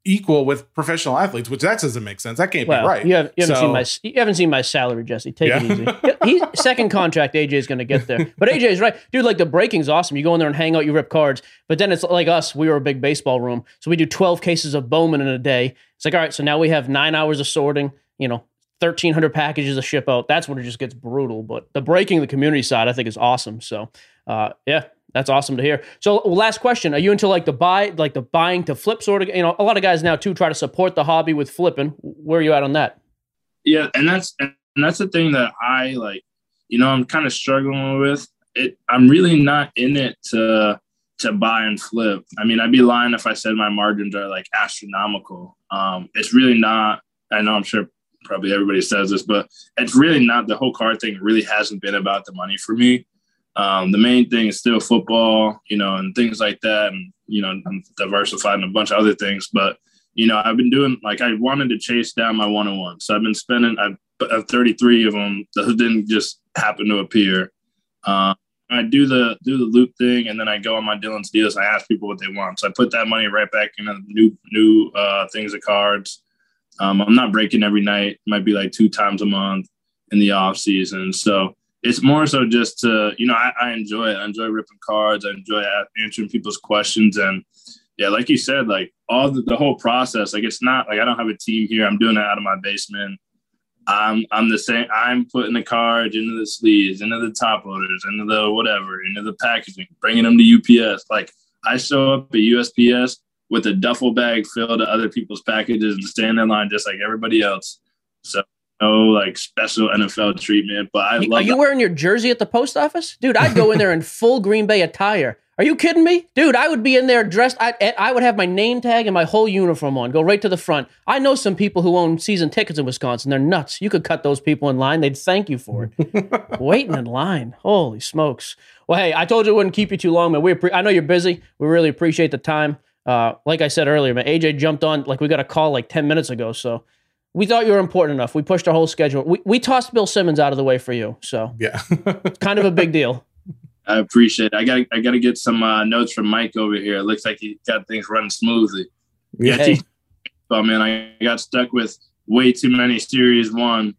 equal with professional athletes, which that doesn't make sense. That can't well, be right. You, have, you, haven't so, seen my, you haven't seen my salary, Jesse. Take yeah. it easy. He's second contract, A J is going to get there. But A J is right. Dude, like the breaking's awesome. You go in there and hang out, you rip cards. But then it's like us. We were a big baseball room. So we do twelve cases of Bowman in a day. It's like, all right, so now we have nine hours of sorting, you know, thirteen hundred packages to ship out. That's when it just gets brutal. But the breaking, the community side, I think is awesome. So, uh, yeah. That's awesome to hear. So last question. Are you into like the buy, like the buying to flip sort of, you know, a lot of guys now too try to support the hobby with flipping. Where are you at on that? Yeah. And that's, and that's the thing that I like, you know, I'm kind of struggling with it. I'm really not in it to, to buy and flip. I mean, I'd be lying if I said my margins are like astronomical. Um, it's really not, I know I'm sure probably everybody says this, but it's really not, the whole card thing really hasn't been about the money for me. Um, the main thing is still football, you know, and things like that. And, you know, I'm diversified in a bunch of other things. But, you know, I've been doing, like, I wanted to chase down my one-on-one. So I've been spending, I've, I've thirty-three of them. Those didn't just happen to appear. Uh, I do the do the loop thing, and then I go on my Dylan's Deals. And I ask people what they want. So I put that money right back into new, new uh, things of cards. Um, I'm not breaking every night. It might be like two times a month in the off season. So it's more so just to, you know, I, I enjoy it. I enjoy ripping cards. I enjoy answering people's questions. And yeah, like you said, like all the, the whole process, like it's not like I don't have a team here. I'm doing it out of my basement. I'm I'm the same. I'm putting the cards into the sleeves, into the top loaders, into the whatever, into the packaging, bringing them to U P S. Like I show up at U S P S with a duffel bag filled to other people's packages and stand in line just like everybody else. So no like special N F L treatment, but I you, love. Are you that. wearing your jersey at the post office, dude? I'd go in there in full Green Bay attire. Are you kidding me, dude? I would be in there dressed. I I would have my name tag and my whole uniform on. Go right to the front. I know some people who own season tickets in Wisconsin. They're nuts. You could cut those people in line. They'd thank you for it. Waiting in line. Holy smokes. Well, hey, I told you it wouldn't keep you too long, man. We appre- I know you're busy. We really appreciate the time. Uh, like I said earlier, man, A J jumped on like we got a call like ten minutes ago, so. We thought you were important enough. We pushed our whole schedule. We we tossed Bill Simmons out of the way for you. So yeah, it's kind of a big deal. I appreciate it. I got I got to get some uh, notes from Mike over here. It looks like he got things running smoothly. Yeah, hey. Oh man, I got stuck with way too many Series One.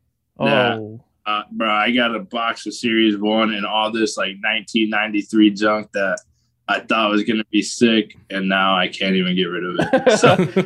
Oh, that, uh, bro, I got a box of Series One and all this like nineteen ninety-three junk that I thought was gonna be sick, and now I can't even get rid of it.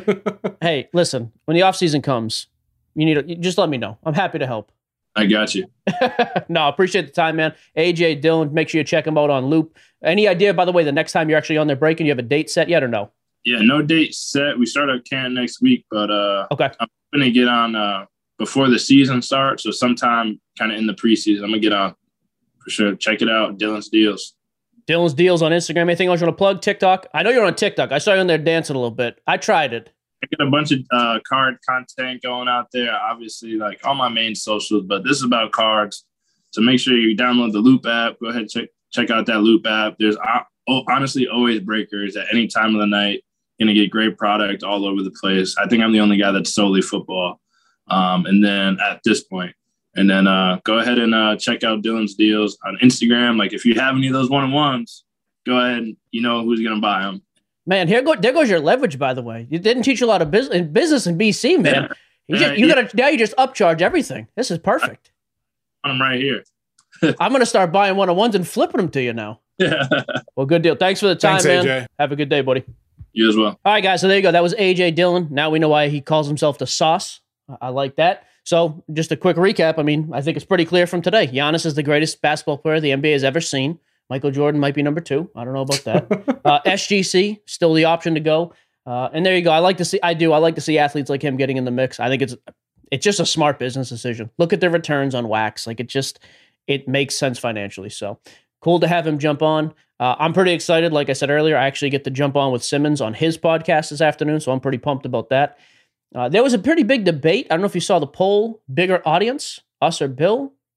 So hey, listen, when the off season comes. You need to just let me know. I'm happy to help. I got you. No, appreciate the time, man. A J Dylan, make sure you check him out on Loop. Any idea, by the way, the next time you're actually on there breaking, you have a date set yet or no? Yeah, no date set. We start at Canton next week, but uh, okay, I'm gonna get on uh, before the season starts, so sometime kind of in the preseason. I'm gonna get on for sure. Check it out, Dylan's Deals. Dylan's Deals on Instagram. Anything else you want to plug? TikTok. I know you're on TikTok. I saw you on there dancing a little bit. I tried it. I got a bunch of uh, card content going out there, obviously, like all my main socials, but this is about cards. So make sure you download the Loop app. Go ahead and check, check out that Loop app. There's uh, oh, honestly always breakers at any time of the night. Going to get great product all over the place. I think I'm the only guy that's solely football. Um, and then at this point, and then uh, go ahead and uh, check out Dylan's Deals on Instagram. Like if you have any of those one-on-ones, go ahead and you know who's going to buy them. Man, here go there goes your leverage. By the way, you didn't teach you a lot of business in business in B C, man. Yeah. You, just, you gotta now you just upcharge everything. This is perfect. I'm right here. I'm gonna start buying one on ones and flipping them to you now. Yeah. Well, good deal. Thanks for the time, Thanks, man. A J. Have a good day, buddy. You as well. All right, guys. So there you go. That was A J Dylan. Now we know why he calls himself the Sauce. I like that. So just a quick recap. I mean, I think it's pretty clear from today. Giannis is the greatest basketball player the N B A has ever seen. Michael Jordan might be number two. I don't know about that. uh, S G C, still the option to go. Uh, and there you go. I like to see, I do, I like to see athletes like him getting in the mix. I think it's, it's just a smart business decision. Look at their returns on wax. Like it just, it makes sense financially. So cool to have him jump on. Uh, I'm pretty excited. Like I said earlier, I actually get to jump on with Simmons on his podcast this afternoon. So I'm pretty pumped about that. Uh, there was a pretty big debate. I don't know if you saw the poll, bigger audience, us or Bill.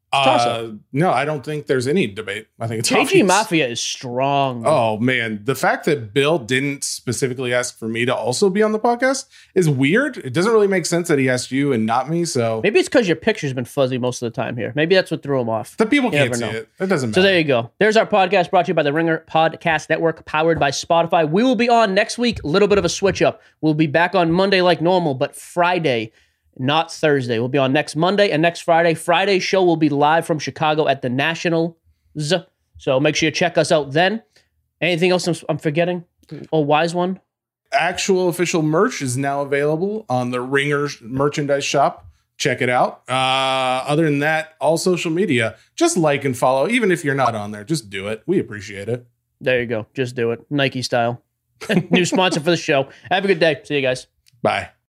Uh, no, I don't think there's any debate. I think it's K G obvious. Mafia is strong. Oh man, the fact that Bill didn't specifically ask for me to also be on the podcast is weird. It doesn't really make sense that he asked you and not me. So Maybe it's because your picture's been fuzzy most of the time here. Maybe that's what threw him off. the people You can't never see know. it. It doesn't So matter. there you go. There's our podcast brought to you by the Ringer Podcast Network, powered by Spotify. We will be on next week. A little bit of a switch up. We'll be back on Monday like normal, but Friday, not Thursday. We'll be on next Monday and next Friday. Friday's show will be live from Chicago at the Nationals. So make sure you check us out then. Anything else I'm, I'm forgetting? Oh, wise one? Actual official merch is now available on the Ringer merchandise shop. Check it out. Uh, other than that, all social media, just like and follow. Even if you're not on there, just do it. We appreciate it. There you go. Just do it. Nike style. New sponsor for the show. Have a good day. See you guys. Bye.